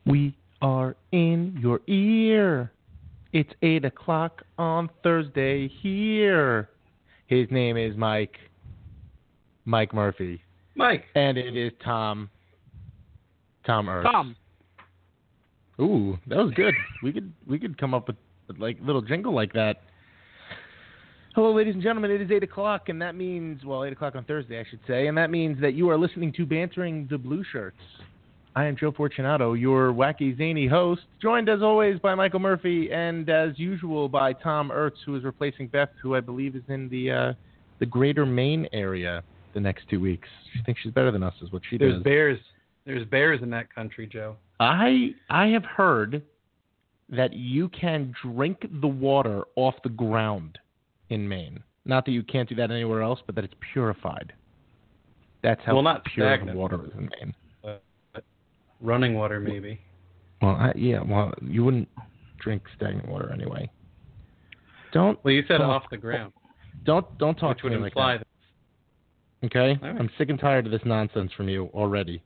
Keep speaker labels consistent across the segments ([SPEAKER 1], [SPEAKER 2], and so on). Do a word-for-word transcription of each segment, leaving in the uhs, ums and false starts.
[SPEAKER 1] We are in your ear. It's eight o'clock on Thursday here. His name is Mike. Mike Murphy.
[SPEAKER 2] Mike.
[SPEAKER 1] And it is Tom. Tom Earth.
[SPEAKER 2] Tom.
[SPEAKER 1] Ooh, that was good. We could we could come up with like a little jingle like that. Hello, ladies and gentlemen. It is eight o'clock, and that means, well, eight o'clock on Thursday, I should say, and that means that you are listening to Bantering the Blue Shirts. I am Joe Fortunato, your wacky, zany host, joined as always by Michael Murphy, and as usual by Tom Ertz, who is replacing Beth, who I believe is in the uh, the greater Maine area the next two weeks. She thinks she's better than us, is what she
[SPEAKER 2] There's
[SPEAKER 1] does.
[SPEAKER 2] bears. There's bears in that country, Joe.
[SPEAKER 1] I I have heard that you can drink the water off the ground in Maine. Not that you can't do that anywhere else, but that it's purified. That's how
[SPEAKER 2] well, not
[SPEAKER 1] pure
[SPEAKER 2] stagnant
[SPEAKER 1] the water is in Maine.
[SPEAKER 2] Running water, maybe.
[SPEAKER 1] Well, I, yeah, well, you wouldn't drink stagnant water anyway. Don't.
[SPEAKER 2] Well, you said
[SPEAKER 1] talk,
[SPEAKER 2] off the ground.
[SPEAKER 1] Don't don't talk
[SPEAKER 2] which
[SPEAKER 1] to
[SPEAKER 2] would
[SPEAKER 1] me
[SPEAKER 2] imply
[SPEAKER 1] like that. Okay,
[SPEAKER 2] right.
[SPEAKER 1] I'm sick and tired of this nonsense from you already.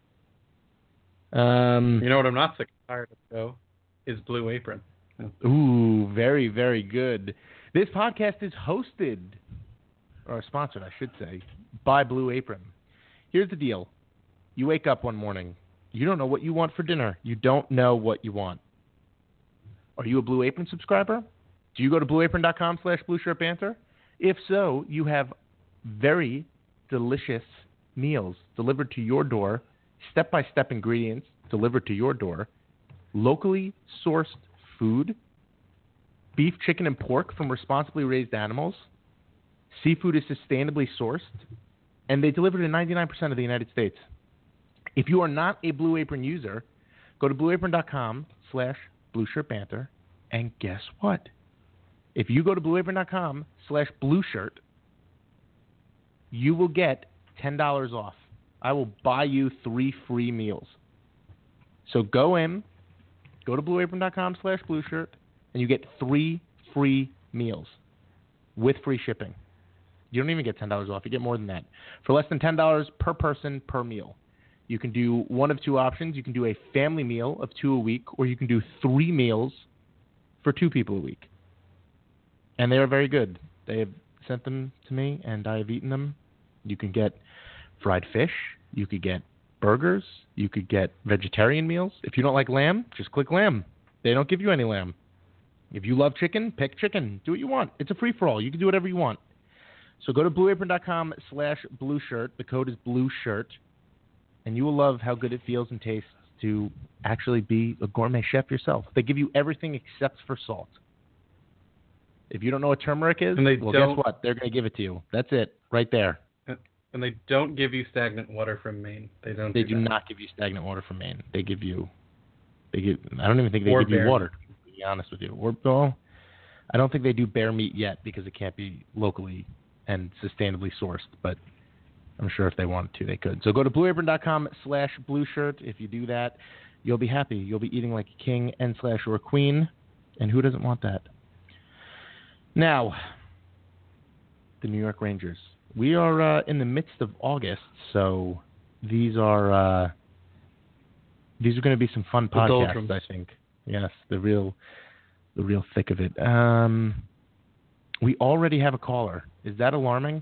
[SPEAKER 1] Um,
[SPEAKER 2] you know what I'm not sick and tired of, though, is Blue Apron.
[SPEAKER 1] Ooh, very very good. This podcast is hosted, or sponsored, I should say, by Blue Apron. Here's the deal: you wake up one morning. You don't know what you want for dinner. You don't know what you want. Are you a Blue Apron subscriber? Do you go to blueapron.com slash blueshirtbanter? If so, you have very delicious meals delivered to your door, step-by-step ingredients delivered to your door, locally sourced food, beef, chicken, and pork from responsibly raised animals, seafood is sustainably sourced, and they deliver to ninety-nine percent of the United States. If you are not a Blue Apron user, go to blueapron.com slash blueshirtbanter, and guess what? If you go to blueapron.com slash blueshirt, you will get ten dollars off. I will buy you three free meals. So go in, go to blueapron.com slash blueshirt, and you get three free meals with free shipping. You don't even get ten dollars off. You get more than that. For less than ten dollars per person per meal. You can do one of two options. You can do a family meal of two a week, or you can do three meals for two people a week. And they are very good. They have sent them to me, and I have eaten them. You can get fried fish. You could get burgers. You could get vegetarian meals. If you don't like lamb, just click lamb. They don't give you any lamb. If you love chicken, pick chicken. Do what you want. It's a free-for-all. You can do whatever you want. So go to blueapron.com slash blueshirt. The code is blueshirt. And you will love how good it feels and tastes to actually be a gourmet chef yourself. They give you everything except for salt. If you don't know what turmeric is,
[SPEAKER 2] and they
[SPEAKER 1] well,
[SPEAKER 2] don't,
[SPEAKER 1] guess what? They're going to give it to you. That's it, right there.
[SPEAKER 2] And they don't give you stagnant water from Maine. They don't.
[SPEAKER 1] They
[SPEAKER 2] do,
[SPEAKER 1] do
[SPEAKER 2] that.
[SPEAKER 1] not give you stagnant water from Maine. They give you. They give. I don't even think they
[SPEAKER 2] or
[SPEAKER 1] give
[SPEAKER 2] bear
[SPEAKER 1] you water.
[SPEAKER 2] meat.
[SPEAKER 1] To be honest with you, or well, I don't think they do bear meat yet because it can't be locally and sustainably sourced. But I'm sure if they wanted to, they could. So go to blueapron.com slash blueshirt. If you do that, you'll be happy. You'll be eating like a king and slash or a queen. And who doesn't want that? Now, the New York Rangers. We are uh, in the midst of August, so these are uh, these are going to be some fun podcasts,
[SPEAKER 2] doldrums.
[SPEAKER 1] I think. Yes, the real the real thick of it. Um, we already have a caller. Is that alarming?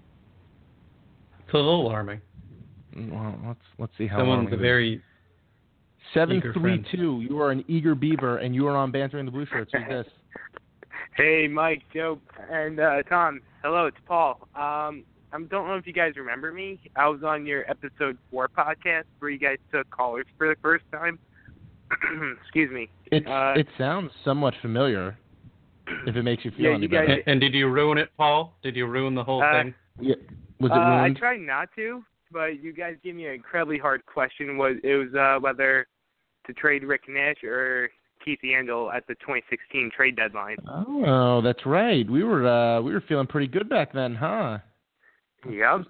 [SPEAKER 2] It's a little alarming.
[SPEAKER 1] Well, let's let's see how.
[SPEAKER 2] Someone's a very
[SPEAKER 1] seven three two. You are an eager beaver, and you are on Bantering the Blue Shirts. Who's this?
[SPEAKER 3] Hey, Mike, Joe, and uh, Tom. Hello, it's Paul. Um, I don't know if you guys remember me. I was on your episode four podcast where you guys took callers for the first time. Excuse me.
[SPEAKER 1] It's,
[SPEAKER 3] uh,
[SPEAKER 1] it sounds somewhat familiar. If it makes you feel
[SPEAKER 3] yeah,
[SPEAKER 1] any
[SPEAKER 3] you guys,
[SPEAKER 1] better.
[SPEAKER 2] And, and did you ruin it, Paul? Did you ruin the whole
[SPEAKER 3] uh,
[SPEAKER 2] thing?
[SPEAKER 1] Yeah. Was it
[SPEAKER 3] uh,
[SPEAKER 1] ruined?
[SPEAKER 3] I tried not to, but you guys gave me an incredibly hard question. Was it was uh, whether to trade Rick Nash or Keith Yandel at the twenty sixteen trade deadline.
[SPEAKER 1] Oh, that's right. We were uh, we were feeling pretty good back then, huh?
[SPEAKER 3] Yep.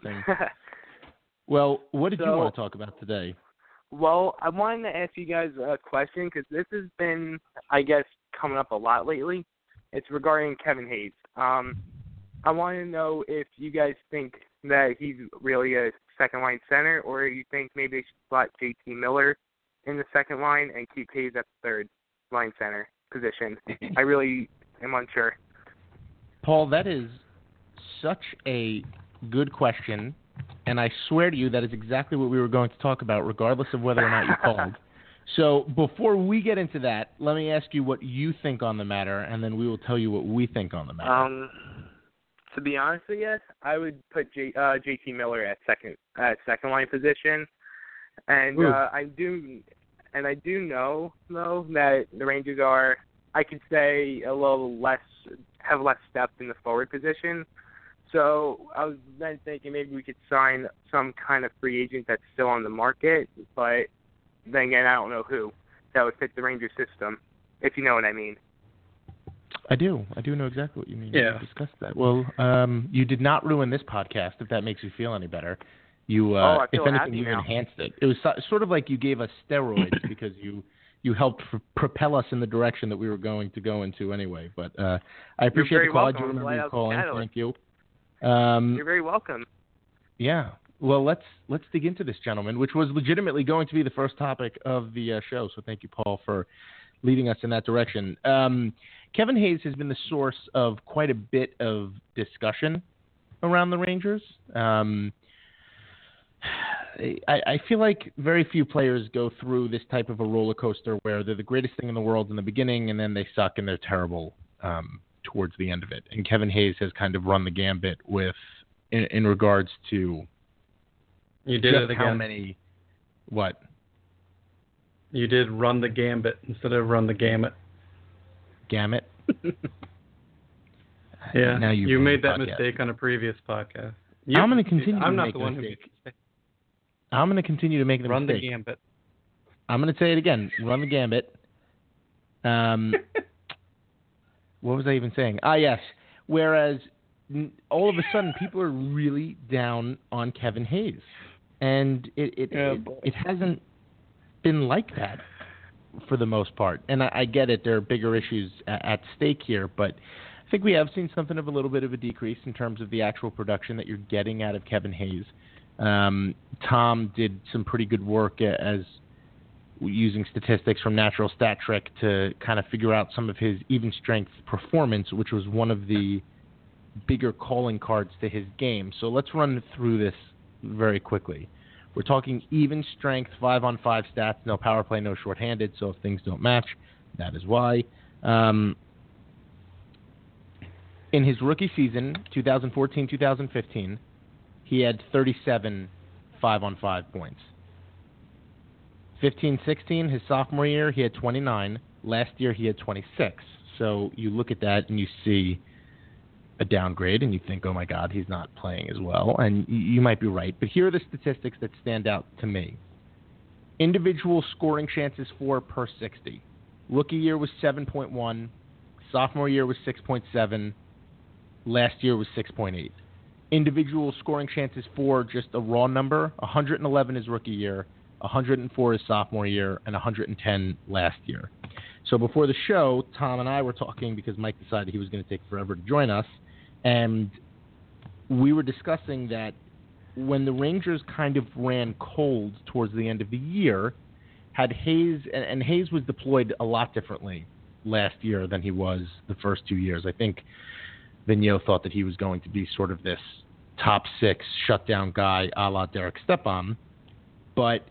[SPEAKER 1] Well, what did
[SPEAKER 3] so,
[SPEAKER 1] you want to talk about today?
[SPEAKER 3] Well, I wanted to ask you guys a question because this has been, I guess, coming up a lot lately. It's regarding Kevin Hayes. Um, I want to know if you guys think that he's really a second-line center, or you think maybe they should slot J T Miller in the second line and keep Hayes at the third line center position. I really am unsure.
[SPEAKER 1] Paul, that is such a good question, and I swear to you that is exactly what we were going to talk about, regardless of whether or not you called. So before we get into that, let me ask you what you think on the matter, and then we will tell you what we think on the matter.
[SPEAKER 3] Um, to be honest with you, I would put J, uh, J T Miller at second at second line position, and uh, I do and I do know though that the Rangers are, I could say, a little less have less depth in the forward position. So I was then thinking maybe we could sign some kind of free agent that's still on the market, but then again, I don't know who that would fit the Rangers system, if you know what I mean.
[SPEAKER 1] I do. I do know exactly what you mean.
[SPEAKER 2] Yeah.
[SPEAKER 1] We discussed that. Well, um, you did not ruin this podcast, if that makes you feel any better. You, uh,
[SPEAKER 3] oh, I feel
[SPEAKER 1] if anything,
[SPEAKER 3] happy
[SPEAKER 1] you
[SPEAKER 3] now.
[SPEAKER 1] enhanced it. It was so, sort of like you gave us steroids because you you helped f- propel us in the direction that we were going to go into anyway. But uh, I appreciate
[SPEAKER 3] very
[SPEAKER 1] the call. I
[SPEAKER 3] welcome.
[SPEAKER 1] do
[SPEAKER 3] I'm
[SPEAKER 1] remember
[SPEAKER 3] glad I
[SPEAKER 1] you
[SPEAKER 3] was
[SPEAKER 1] calling.
[SPEAKER 3] catalyst.
[SPEAKER 1] Thank you. Um,
[SPEAKER 3] You're very welcome.
[SPEAKER 1] Yeah. Well, let's let's dig into this, gentlemen, which was legitimately going to be the first topic of the uh, show. So thank you, Paul, for leading us in that direction. Um, Kevin Hayes has been the source of quite a bit of discussion around the Rangers. Um, I, I feel like very few players go through this type of a roller coaster where they're the greatest thing in the world in the beginning and then they suck and they're terrible um, towards the end of it. And Kevin Hayes has kind of run the gambit with in, in regards to
[SPEAKER 2] You did
[SPEAKER 1] just
[SPEAKER 2] it again.
[SPEAKER 1] how many what?
[SPEAKER 2] You did run the gambit instead of run the gamut.
[SPEAKER 1] Gamut?
[SPEAKER 2] Yeah.
[SPEAKER 1] Now
[SPEAKER 2] you
[SPEAKER 1] ruined
[SPEAKER 2] made
[SPEAKER 1] the
[SPEAKER 2] that
[SPEAKER 1] podcast.
[SPEAKER 2] mistake on a previous podcast. You,
[SPEAKER 1] I'm going to continue
[SPEAKER 2] I'm
[SPEAKER 1] to
[SPEAKER 2] not
[SPEAKER 1] make
[SPEAKER 2] the
[SPEAKER 1] the
[SPEAKER 2] one
[SPEAKER 1] mistake.
[SPEAKER 2] who
[SPEAKER 1] I'm going to continue to make the
[SPEAKER 2] run
[SPEAKER 1] mistake.
[SPEAKER 2] the gambit.
[SPEAKER 1] I'm going to say it again. Run the gambit. Um, what was I even saying? Ah, yes. Whereas n- all of a sudden people are really down on Kevin Hayes, and it it,
[SPEAKER 2] Yeah,
[SPEAKER 1] it,
[SPEAKER 2] boy.
[SPEAKER 1] it hasn't been like that for the most part. And I, I get it. There are bigger issues at, at stake here, but I think we have seen something of a little bit of a decrease in terms of the actual production that you're getting out of Kevin Hayes. Um, Tom did some pretty good work as using statistics from Natural Stat Trick to kind of figure out some of his even strength performance, which was one of the bigger calling cards to his game. So let's run through this very quickly. We're talking even strength, five on five stats, no power play, no shorthanded. So if things don't match, that is why. Um, in his rookie season, twenty fourteen twenty fifteen, he had thirty-seven five-on-five points. fifteen sixteen, his sophomore year, he had twenty-nine. Last year, he had twenty-six. So you look at that and you see a downgrade, and you think, oh, my God, he's not playing as well. And you might be right. But here are the statistics that stand out to me. Individual scoring chances for per sixty. Rookie year was seven point one. Sophomore year was six point seven. Last year was six point eight. Individual scoring chances for just a raw number, one hundred eleven his rookie year, one hundred four his sophomore year, and one hundred ten last year. So before the show, Tom and I were talking because Mike decided he was going to take forever to join us, and we were discussing that when the Rangers kind of ran cold towards the end of the year, had Hayes, and, and Hayes was deployed a lot differently last year than he was the first two years. I think Vigneault thought that he was going to be sort of this top six shutdown guy a la Derek Stepan, but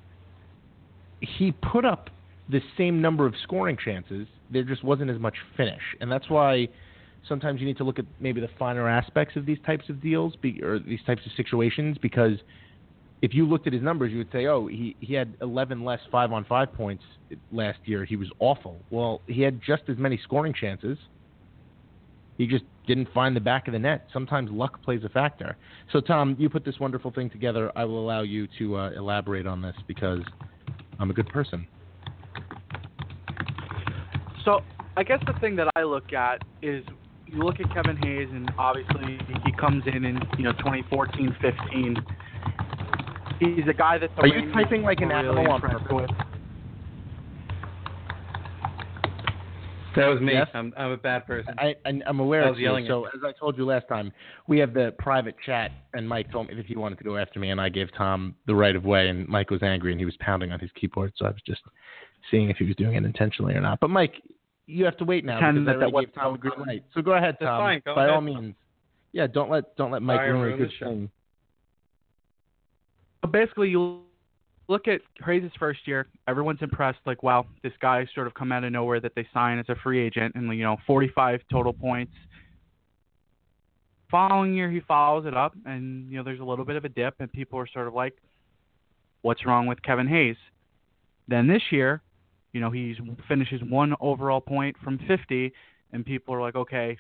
[SPEAKER 1] he put up the same number of scoring chances. There just wasn't as much finish, and that's why sometimes you need to look at maybe the finer aspects of these types of deals be, or these types of situations, because if you looked at his numbers, you would say, oh, he, he had eleven less five-on-five points last year. He was awful. Well, he had just as many scoring chances. He just didn't find the back of the net. Sometimes luck plays a factor. So, Tom, you put this wonderful thing together. I will allow you to uh, elaborate on this because I'm a good person.
[SPEAKER 4] So I guess the thing that I look at is you look at Kevin Hayes, and obviously he comes in in you know twenty fourteen fifteen. He's a guy that the
[SPEAKER 1] Are you
[SPEAKER 4] Rangers
[SPEAKER 1] typing like an
[SPEAKER 4] were really
[SPEAKER 1] animal on
[SPEAKER 4] impressed
[SPEAKER 1] purpose?
[SPEAKER 4] with.
[SPEAKER 2] That was me.
[SPEAKER 1] Yes?
[SPEAKER 2] I'm I'm a bad person.
[SPEAKER 1] I, I, I'm aware
[SPEAKER 2] I
[SPEAKER 1] of
[SPEAKER 2] was
[SPEAKER 1] you.
[SPEAKER 2] yelling
[SPEAKER 1] So as I told you last time, we have the private chat, and Mike told me that he wanted to go after me, and I gave Tom the right of way, and Mike was angry, and he was pounding on his keyboard, so I was just seeing if he was doing it intentionally or not. But Mike, you have to wait now
[SPEAKER 4] Pretend
[SPEAKER 1] because I
[SPEAKER 4] that that
[SPEAKER 1] already gave
[SPEAKER 4] was-
[SPEAKER 1] Tom a green light. So go ahead,
[SPEAKER 2] That's
[SPEAKER 1] Tom.
[SPEAKER 2] fine. Go
[SPEAKER 1] By
[SPEAKER 2] ahead.
[SPEAKER 1] all means. Yeah, don't let don't let Mike
[SPEAKER 2] Sorry,
[SPEAKER 1] ruin a
[SPEAKER 2] ruin
[SPEAKER 1] good
[SPEAKER 2] the show.
[SPEAKER 1] thing.
[SPEAKER 4] So basically, you look at Hayes' first year. Everyone's impressed. Like, wow, this guy sort of come out of nowhere that they sign as a free agent, and you know, forty-five total points. Following year, he follows it up, and you know, there's a little bit of a dip, and people are sort of like, "What's wrong with Kevin Hayes?" Then this year, you know, he finishes one overall point from fifty, and people are like, "Okay."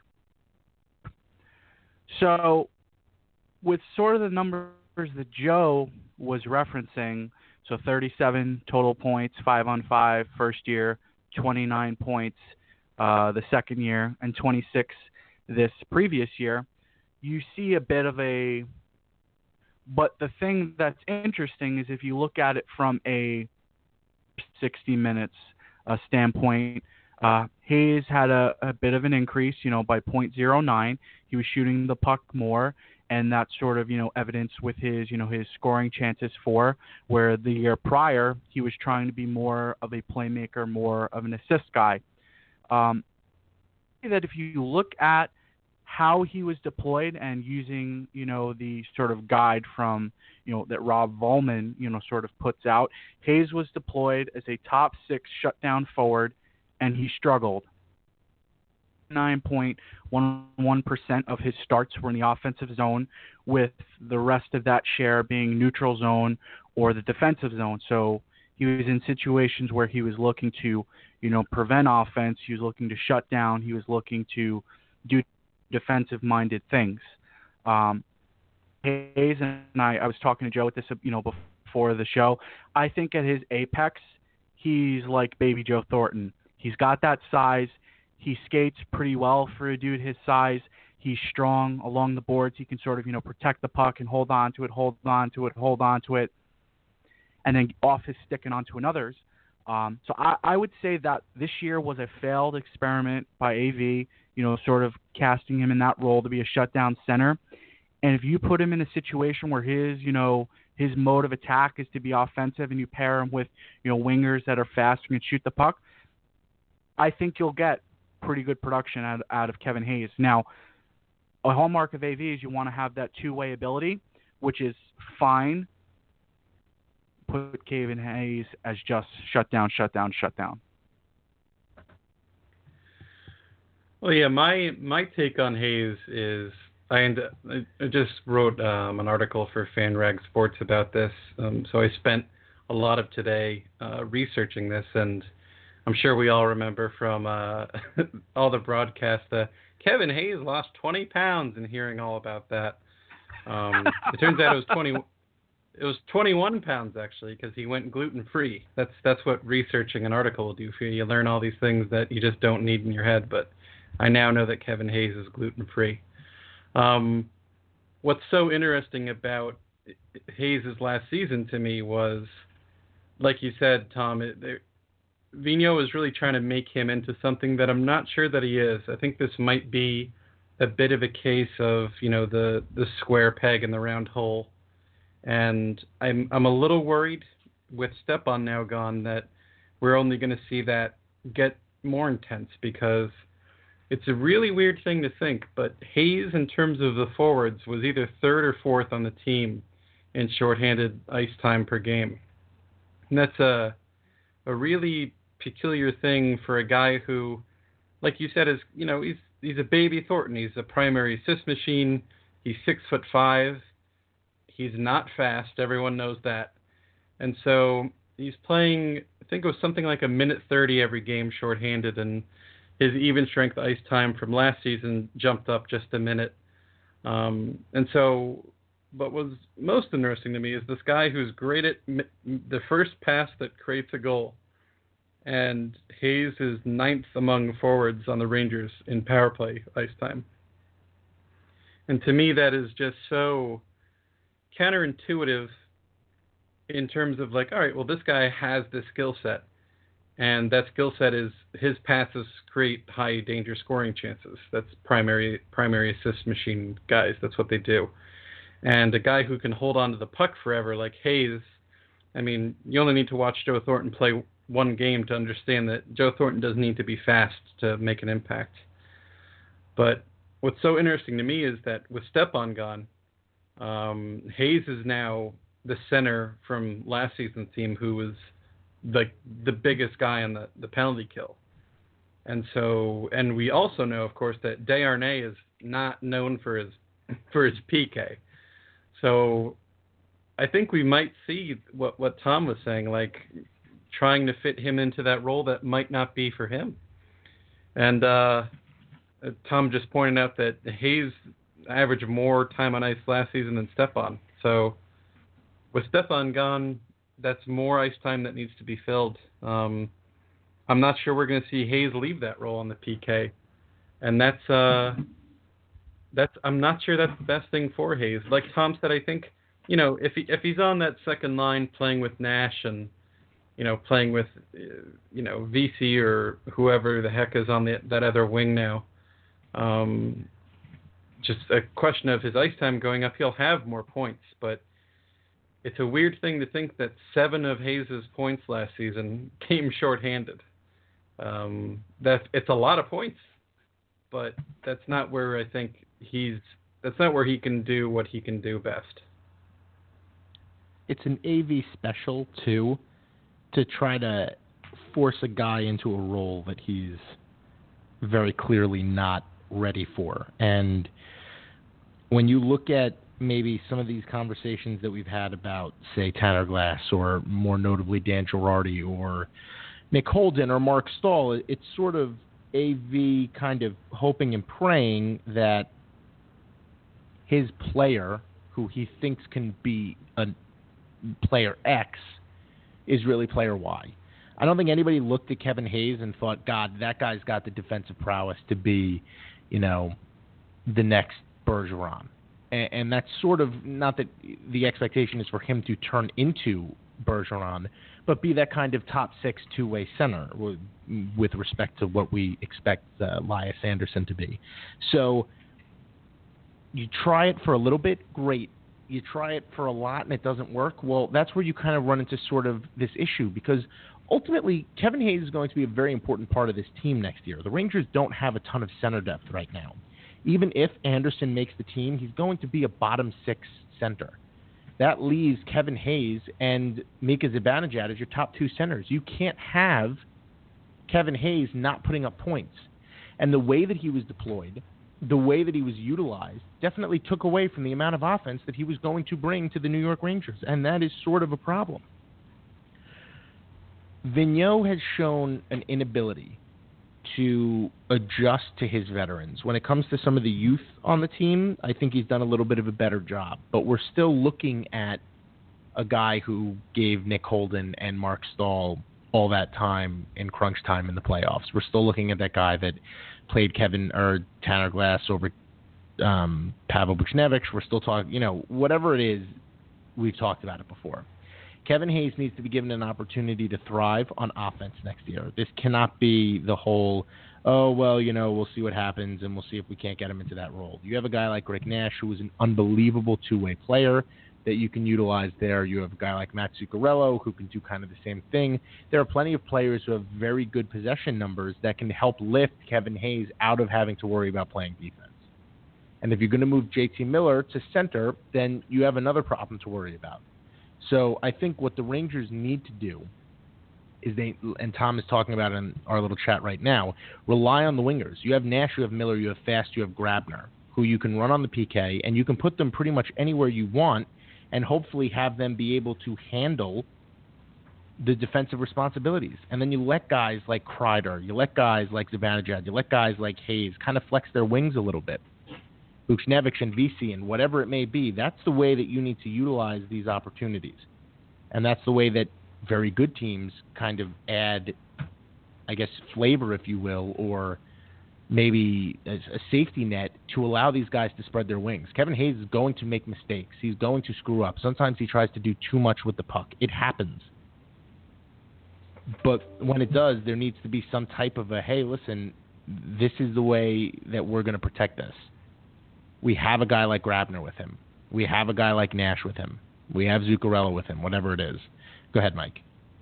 [SPEAKER 4] So, with sort of the numbers that Joe was referencing, so thirty-seven total points, five on five, first year, twenty-nine points uh, the second year, and twenty-six this previous year, you see a bit of a. But the thing that's interesting is if you look at it from a sixty minutes uh, standpoint, uh, Hayes had a, a bit of an increase, you know, by point zero nine. He was shooting the puck more, and that's sort of, you know, evidence with his, you know, his scoring chances for, where the year prior he was trying to be more of a playmaker, more of an assist guy. Um, that if you look at how he was deployed and using, you know, the sort of guide from, you know, that Rob Volman, you know, sort of puts out, Hayes was deployed as a top six shutdown forward, and he struggled. nine point one one percent of his starts were in the offensive zone, with the rest of that share being neutral zone or the defensive zone. So he was in situations where he was looking to, you know, prevent offense. He was looking to shut down. He was looking to do defensive-minded things. Um, Hayes and I, I was talking to Joe at this, you know, before the show. I think at his apex, he's like Baby Joe Thornton. He's got that size. He skates pretty well for a dude his size. He's strong along the boards. He can sort of, you know, protect the puck and hold on to it, hold on to it, hold on to it, and then off his stick and onto another's. Um, so I, I would say that this year was a failed experiment by A V, you know, sort of casting him in that role to be a shutdown center. And if you put him in a situation where his, you know, his mode of attack is to be offensive and you pair him with, you know, wingers that are fast and can shoot the puck, I think you'll get pretty good production out, out of Kevin Hayes. Now, a hallmark of A V is you want to have that two-way ability, which is fine. Put Kevin Hayes as just shut down, shut down, shut down.
[SPEAKER 2] Well, yeah, my my take on Hayes is I, end, I just wrote um, an article for FanRag Sports about this, um, so I spent a lot of today uh, researching this, and I'm sure we all remember from uh, all the broadcasts that Kevin Hayes lost twenty pounds, and hearing all about that. Um, it turns out it was twenty. It was twenty-one pounds actually, because he went gluten free. That's that's what researching an article will do for you. You learn all these things that you just don't need in your head. But I now know that Kevin Hayes is gluten free. Um, what's so interesting about Hayes' last season to me was, like you said, Tom, it, there, Vigneault is really trying to make him into something that I'm not sure that he is. I think this might be a bit of a case of, you know, the the square peg in the round hole. And I'm I'm a little worried with Stepan now gone that we're only going to see that get more intense, because it's a really weird thing to think, but Hayes, in terms of the forwards, was either third or fourth on the team in shorthanded ice time per game. And that's a a really peculiar thing for a guy who, like you said, is, you know, he's he's a baby Thornton. He's a primary assist machine. He's six foot five. He's not fast. Everyone knows that. And so he's playing, I think it was something like a minute thirty every game shorthanded, and his even strength ice time from last season jumped up just a minute. Um, and so what was most interesting to me is this guy who's great at mi- the first pass that creates a goal. And Hayes is ninth among forwards on the Rangers in power play ice time. And to me, that is just so counterintuitive in terms of like, all right, well, this guy has this skill set. And that skill set is his passes create high danger scoring chances. That's primary primary assist machine guys. That's what they do. And a guy who can hold on to the puck forever like Hayes, I mean, you only need to watch Joe Thornton play one game to understand that Joe Thornton doesn't need to be fast to make an impact. But what's so interesting to me is that with Stepan gone, um, Hayes is now the center from last season's team who was the the biggest guy on the, the penalty kill. And so, and we also know, of course, that Desharnais is not known for his for his P K. So I think we might see what, what Tom was saying, like trying to fit him into that role that might not be for him. And uh, Tom just pointed out that Hayes averaged more time on ice last season than Stepan. So with Stepan gone, that's more ice time that needs to be filled. Um, I'm not sure we're going to see Hayes leave that role on the P K. And that's, uh, that's, I'm not sure that's the best thing for Hayes. Like Tom said, I think, you know, if he, if he's on that second line playing with Nash and, you know, playing with, you know, V C or whoever the heck is on the, that other wing now, um, just a question of his ice time going up, he'll have more points. But it's a weird thing to think that seven of Hayes' points last season came shorthanded. Um, that's it's a lot of points, but that's not where I think he's. That's not where he can do what he can do best.
[SPEAKER 1] It's an A V special too, to try to force a guy into a role that he's very clearly not ready for. And when you look at maybe some of these conversations that we've had about, say, Tanner Glass or more notably Dan Girardi or Nick Holden or Mark Stahl, it's sort of A V kind of hoping and praying that his player, who he thinks can be a player X, is really player Y. I don't think anybody looked at Kevin Hayes and thought, God, that guy's got the defensive prowess to be, you know, the next Bergeron. And, and that's sort of, not that the expectation is for him to turn into Bergeron, but be that kind of top six two-way center with, with respect to what we expect uh, Elias Anderson to be. So you try it for a little bit, great. You try it for a lot and it doesn't work, well, that's where you kind of run into sort of this issue, because ultimately Kevin Hayes is going to be a very important part of this team next year. The Rangers don't have a ton of center depth right now. Even if Anderson makes the team, he's going to be a bottom six center. That leaves Kevin Hayes and Mika Zibanejad as your top two centers. You can't have Kevin Hayes not putting up points. And the way that he was deployed, the way that he was utilized, definitely took away from the amount of offense that he was going to bring to the New York Rangers. And that is sort of a problem. Vigneault has shown an inability to adjust to his veterans. When it comes to some of the youth on the team, I think he's done a little bit of a better job. But we're still looking at a guy who gave Nick Holden and Mark Stahl all that time in crunch time in the playoffs. We're still looking at that guy that played Kevin or Tanner Glass over um, Pavel Buchnevich. We're still talking, you know, whatever it is, we've talked about it before. Kevin Hayes needs to be given an opportunity to thrive on offense next year. This cannot be the whole, oh, well, you know, we'll see what happens and we'll see if we can't get him into that role. You have a guy like Rick Nash, who is an unbelievable two-way player that you can utilize there. You have a guy like Matt Zuccarello, who can do kind of the same thing. There are plenty of players who have very good possession numbers that can help lift Kevin Hayes out of having to worry about playing defense. And if you're going to move J T Miller to center, then you have another problem to worry about. So I think what the Rangers need to do is they, and Tom is talking about it in our little chat right now, rely on the wingers. You have Nash, you have Miller, you have Fast, you have Grabner, who you can run on the P K, and you can put them pretty much anywhere you want and hopefully have them be able to handle the defensive responsibilities. And then you let guys like Kreider, you let guys like Zibanejad, you let guys like Hayes kind of flex their wings a little bit. Buchnevich and V C and whatever it may be, that's the way that you need to utilize these opportunities. And that's the way that very good teams kind of add, I guess, flavor, if you will, or maybe a, a safety net to allow these guys to spread their wings. Kevin Hayes is going to make mistakes. He's going to screw up. Sometimes he tries to do too much with the puck. It happens. But when it does, there needs to be some type of a, hey, listen, this is the way that we're going to protect this. We have a guy like Grabner with him. We have a guy like Nash with him. We have Zuccarello with him, whatever it is. Go ahead, Mike.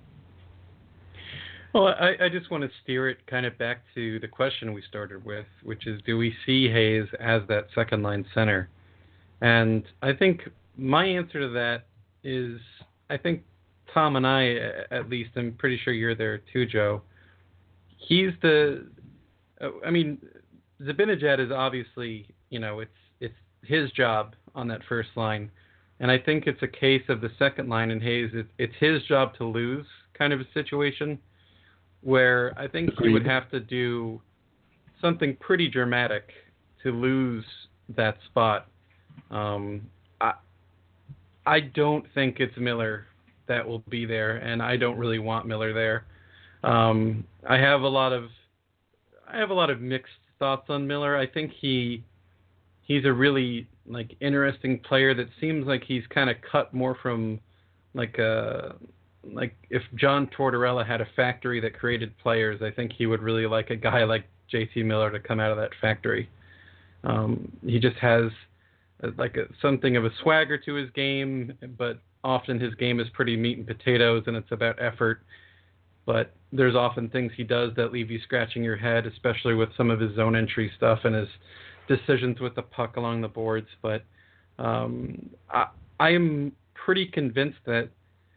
[SPEAKER 2] Well, I, I just want to steer it kind of back to the question we started with, which is, do we see Hayes as that second-line center? And I think my answer to that is, I think Tom and I, at least, I'm pretty sure you're there too, Joe. He's the, I mean, Zibanejad is obviously, you know, it's it's his job on that first line. And I think it's a case of the second line in Hayes, it, it's his job to lose kind of a situation where I think
[SPEAKER 1] Agreed.
[SPEAKER 2] he would have to do something pretty dramatic to lose that spot. Um, I, I don't think it's Miller that will be there, and I don't really want Miller there. Um, I have a lot of I have a lot of mixed thoughts on Miller. I think he he's a really like interesting player that seems like he's kind of cut more from like a like if John Tortorella had a factory that created players, I think he would really like a guy like J T Miller to come out of that factory. Um, he just has a, like a, something of a swagger to his game, but often his game is pretty meat and potatoes, and it's about effort. But there's often things he does that leave you scratching your head, especially with some of his zone entry stuff and his decisions with the puck along the boards. But um, I, I am pretty convinced that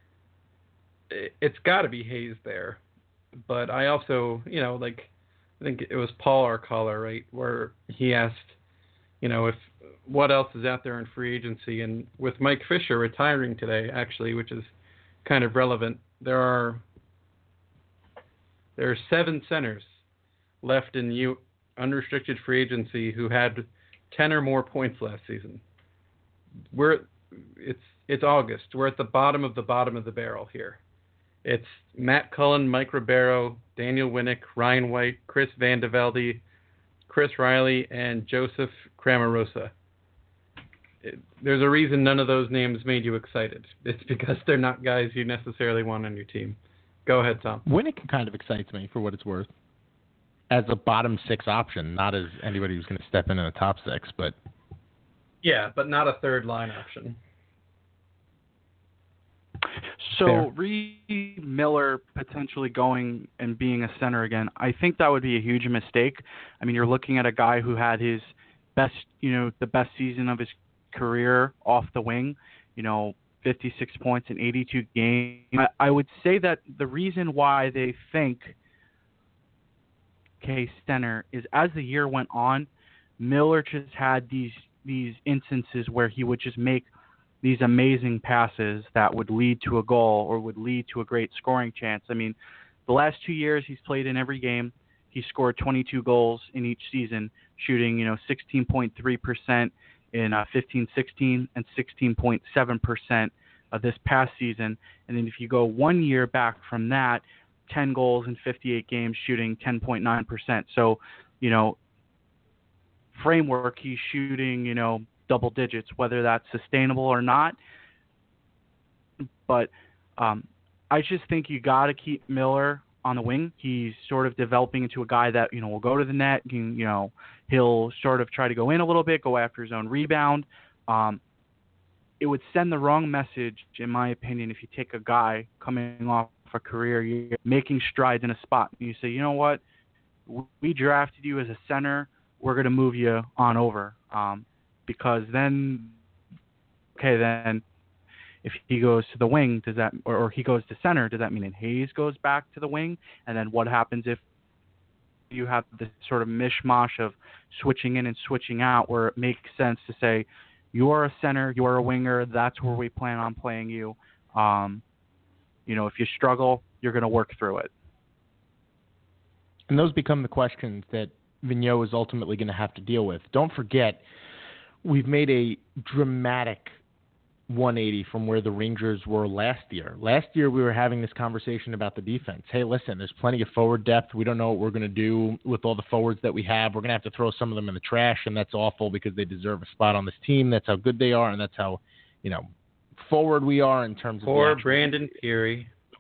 [SPEAKER 2] it's got to be Hayes there. But I also, you know, like, I think it was Paul, our caller, right, where he asked, you know, if what else is out there in free agency. And with Mike Fisher retiring today, actually, which is kind of relevant, there are there are seven centers left in U, unrestricted free agency who had ten or more points last season. We're it's it's August. We're at the bottom of the bottom of the barrel here. It's Matt Cullen, Mike Ribeiro, Daniel Winnick, Ryan White, Chris Vandevelde, Chris Riley, and Joseph Cramarosa. It, there's a reason none of those names made you excited. It's because they're not guys you necessarily want on your team. Go ahead, Tom.
[SPEAKER 1] Winnick kind of excites me for what it's worth. As a bottom six option, not as anybody who's going to step in in the top six, but
[SPEAKER 2] yeah, but not a third line option.
[SPEAKER 4] So
[SPEAKER 1] Fair.
[SPEAKER 4] Reed Miller potentially going and being a center again, I think that would be a huge mistake. I mean, you're looking at a guy who had his best, you know, the best season of his career off the wing, you know, fifty-six points in eighty-two games. I, I would say that the reason why they think K center is as the year went on, Miller just had these these instances where he would just make these amazing passes that would lead to a goal or would lead to a great scoring chance. I mean, the last two years he's played in every game. He scored twenty-two goals in each season, shooting, you know, sixteen point three percent in uh, fifteen sixteen and sixteen point seven percent of this past season. And then if you go one year back from that, ten goals in fifty-eight games, shooting ten point nine percent. So, you know, framework, he's shooting, you know, double digits, whether that's sustainable or not. But um, I just think you got to keep Miller on the wing. He's sort of developing into a guy that, you know, will go to the net. Can, you know, he'll sort of try to go in a little bit, go after his own rebound. Um, it would send the wrong message, in my opinion, if you take a guy coming off a career year, making strides in a spot, and you say, you know what, we drafted you as a center. We're going to move you on over. Um, because then, okay, then if he goes to the wing, does that, or, or he goes to center, does that mean that Hayes goes back to the wing? And then what happens if you have this sort of mishmash of switching in and switching out, where it makes sense to say, you're a center, you're a winger, that's where we plan on playing you. Um, you know, if you struggle, you're going to work through it.
[SPEAKER 1] And those become the questions that Vigneault is ultimately going to have to deal with. Don't forget, we've made a dramatic one eighty from where the Rangers were last year. Last year, we were having this conversation about the defense. Hey, listen, there's plenty of forward depth. We don't know what we're going to do with all the forwards that we have. We're going to have to throw some of them in the trash, and that's awful because they deserve a spot on this team. That's how good they are, and that's how, you know, forward we are in terms of
[SPEAKER 2] Poor
[SPEAKER 1] the actual,
[SPEAKER 2] Brandon Peary.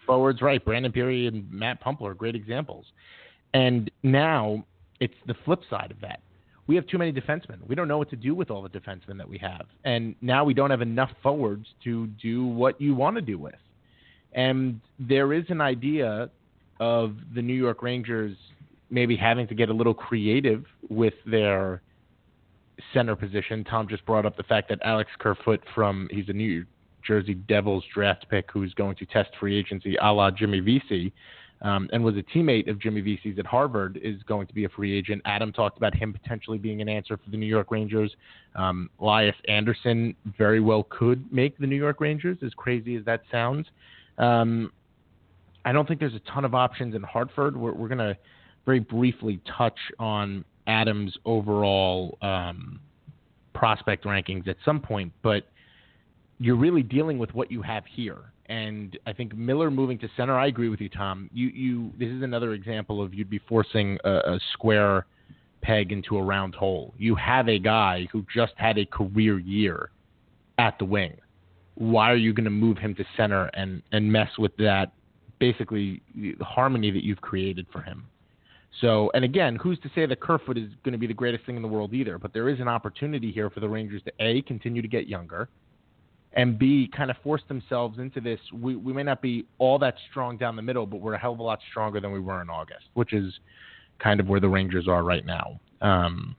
[SPEAKER 1] forwards, right? Brandon Peary and Matt Pumpler are great examples. And now it's the flip side of that. We have too many defensemen. We don't know what to do with all the defensemen that we have. And now we don't have enough forwards to do what you want to do with. And there is an idea of the New York Rangers maybe having to get a little creative with their center position. Tom just brought up the fact that Alex Kerfoot from, he's a New Jersey Devils draft pick who's going to test free agency a la Jimmy Vesey, um, and was a teammate of Jimmy Vesey's at Harvard, is going to be a free agent. Adam talked about him potentially being an answer for the New York Rangers. Um, Elias Anderson very well could make the New York Rangers, as crazy as that sounds. Um, I don't think there's a ton of options in Hartford. We're, we're going to very briefly touch on Adam's overall um, prospect rankings at some point, but you're really dealing with what you have here. And I think Miller moving to center, I agree with you, Tom. You, you, this is another example of you'd be forcing a, a square peg into a round hole. You have a guy who just had a career year at the wing. Why are you going to move him to center and, and mess with that, basically, the harmony that you've created for him? So, and again, who's to say that Kerfoot is going to be the greatest thing in the world either? But there is an opportunity here for the Rangers to, A, continue to get younger, and B, kind of force themselves into this. We, we may not be all that strong down the middle, but we're a hell of a lot stronger than we were in August, which is kind of where the Rangers are right now. Um,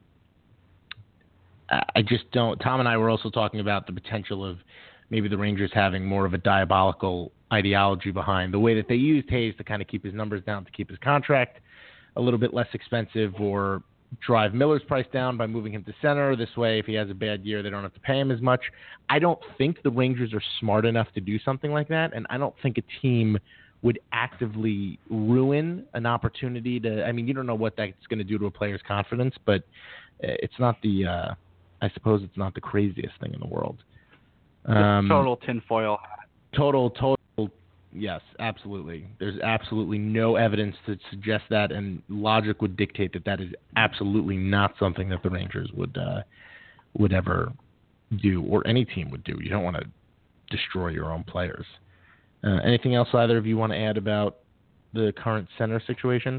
[SPEAKER 1] I just don't. Tom and I were also talking about the potential of maybe the Rangers having more of a diabolical ideology behind the way that they used Hayes to kind of keep his numbers down, to keep his contract a little bit less expensive, or drive Miller's price down by moving him to center. This way, if he has a bad year, they don't have to pay him as much. I don't think the Rangers are smart enough to do something like that, and I don't think a team would actively ruin an opportunity to. I mean, you don't know what that's going to do to a player's confidence, but it's not the. Uh, I suppose it's not the craziest thing in the world. Um,
[SPEAKER 4] total tinfoil hat.
[SPEAKER 1] Total, total. Yes, absolutely. There's absolutely no evidence to suggest that, and logic would dictate that that is absolutely not something that the Rangers would uh, would ever do, or any team would do. You don't want to destroy your own players. Uh, anything else either of you want to add about the current center situation?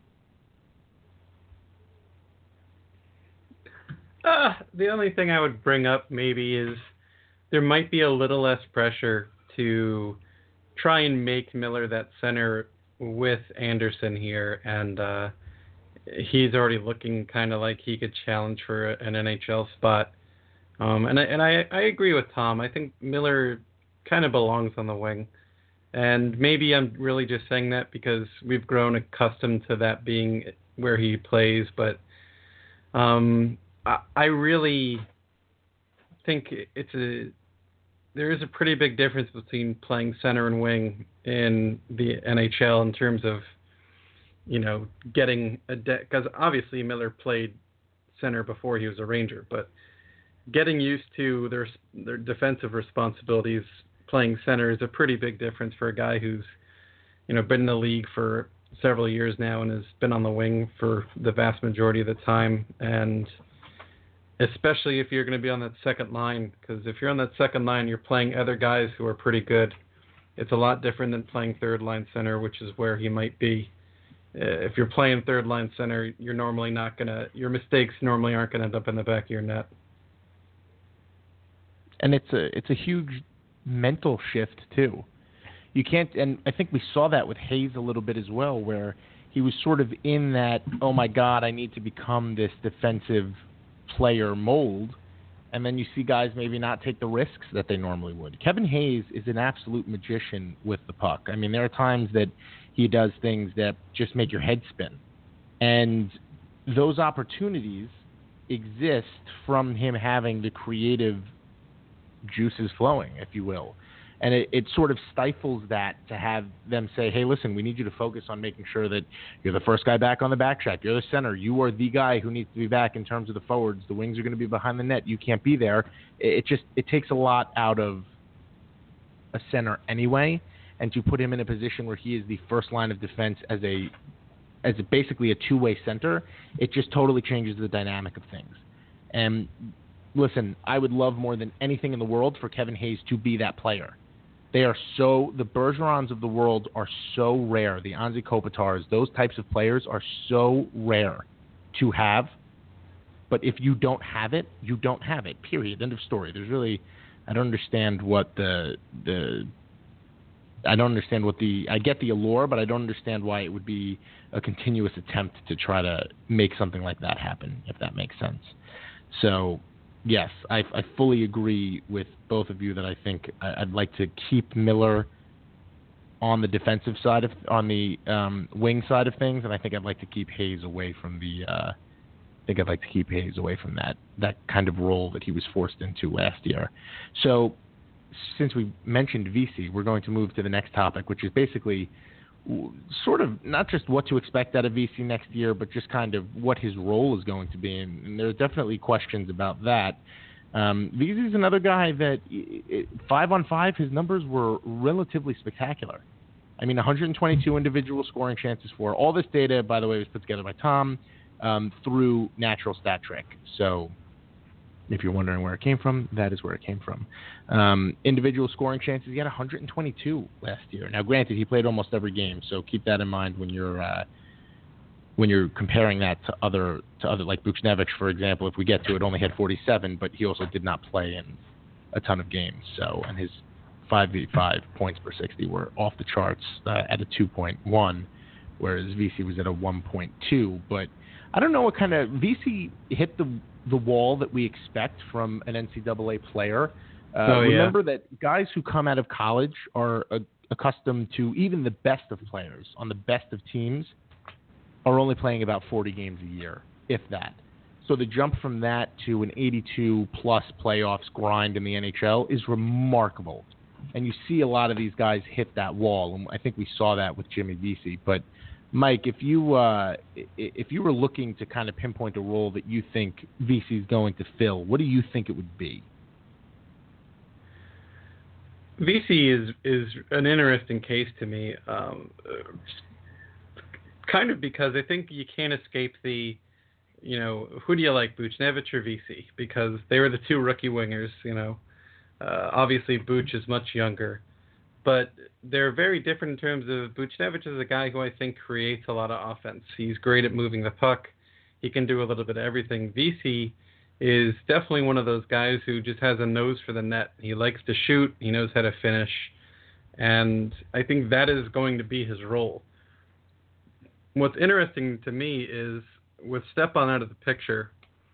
[SPEAKER 2] Uh, the only thing I would bring up maybe is there might be a little less pressure to try and make Miller that center with Anderson here, and uh, he's already looking kind of like he could challenge for an N H L spot. Um, and I, and I, I agree with Tom. I think Miller kind of belongs on the wing, and maybe I'm really just saying that because we've grown accustomed to that being where he plays, but um, I, I really think it's a there is a pretty big difference between playing center and wing in the N H L in terms of, you know, getting a de- because obviously Miller played center before he was a Ranger, but getting used to their their defensive responsibilities playing center is a pretty big difference for a guy who's, you know, been in the league for several years now and has been on the wing for the vast majority of the time. And especially if you're going to be on that second line, because if you're on that second line, you're playing other guys who are pretty good. It's a lot different than playing third line center, which is where he might be. Uh, if you're playing third line center, you're normally not going to, your mistakes normally aren't going to end up in the back of your net.
[SPEAKER 1] And it's a, it's a huge mental shift too. You can't, and I think we saw that with Hayes a little bit as well, where he was sort of in that, oh my God, I need to become this defensive player mold, and then you see guys maybe not take the risks that they normally would. Kevin Hayes is an absolute magician with the puck. I mean, there are times that he does things that just make your head spin, and those opportunities exist from him having the creative juices flowing, if you will. And it, it sort of stifles that to have them say, hey, listen, we need you to focus on making sure that you're the first guy back on the back check. You're the center. You are the guy who needs to be back in terms of the forwards. The wings are going to be behind the net. You can't be there. It, it just it takes a lot out of a center anyway. And to put him in a position where he is the first line of defense as a as a, basically a two-way center, it just totally changes the dynamic of things. And listen, I would love more than anything in the world for Kevin Hayes to be that player. They are so the Bergerons of the world are so rare. The Anze Kopitars, those types of players are so rare to have. But if you don't have it, you don't have it. Period. End of story. There's really, I don't understand what the the. I don't understand what the. I get the allure, but I don't understand why it would be a continuous attempt to try to make something like that happen, if that makes sense. So, yes, I, I fully agree with both of you that I think I'd like to keep Miller on the defensive side of on the um, wing side of things, and I think I'd like to keep Hayes away from the. Uh, I think I'd like to keep Hayes away from that that kind of role that he was forced into last year. So, since we mentioned V C, we're going to move to the next topic, which is basically sort of not just what to expect out of V C next year, but just kind of what his role is going to be. And, and there's definitely questions about that. Um, V C is another guy that it, five on five, his numbers were relatively spectacular. I mean, one hundred twenty-two individual scoring chances for. All this data, by the way, was put together by Tom um, through Natural Stat Trick. So if you're wondering where it came from, that is where it came from. Um, individual scoring chances, he had one hundred twenty-two last year. Now, granted, he played almost every game, so keep that in mind when you're uh, when you're comparing that to other to other like Buchnevich, for example. If we get to it, only had forty-seven, but he also did not play in a ton of games. So, and his five v five points per sixty were off the charts uh, at a two point one, whereas V C was at a one point two. But I don't know what kind of V C hit the the wall that we expect from an N C double A player. Uh,
[SPEAKER 2] oh, yeah.
[SPEAKER 1] Remember that guys who come out of college are uh, accustomed to even the best of players on the best of teams are only playing about forty games a year, if that. So the jump from that to an eighty-two plus playoffs grind in the N H L is remarkable. And you see a lot of these guys hit that wall, and I think we saw that with Jimmy Vesey. But Mike, if you uh, if you were looking to kind of pinpoint a role that you think Vesey is going to fill, what do you think it would be?
[SPEAKER 2] Vesey is is an interesting case to me, um, kind of because I think you can't escape the, you know, who do you like, Buchnevich or Vesey? Because they were the two rookie wingers, you know. Uh, obviously, Buch is much younger, but they're very different in terms of Buchnevich is a guy who I think creates a lot of offense. He's great at moving the puck. He can do a little bit of everything. Vesey is definitely one of those guys who just has a nose for the net. He likes to shoot. He knows how to finish. And I think that is going to be his role. What's interesting to me is with Stepan out of the picture,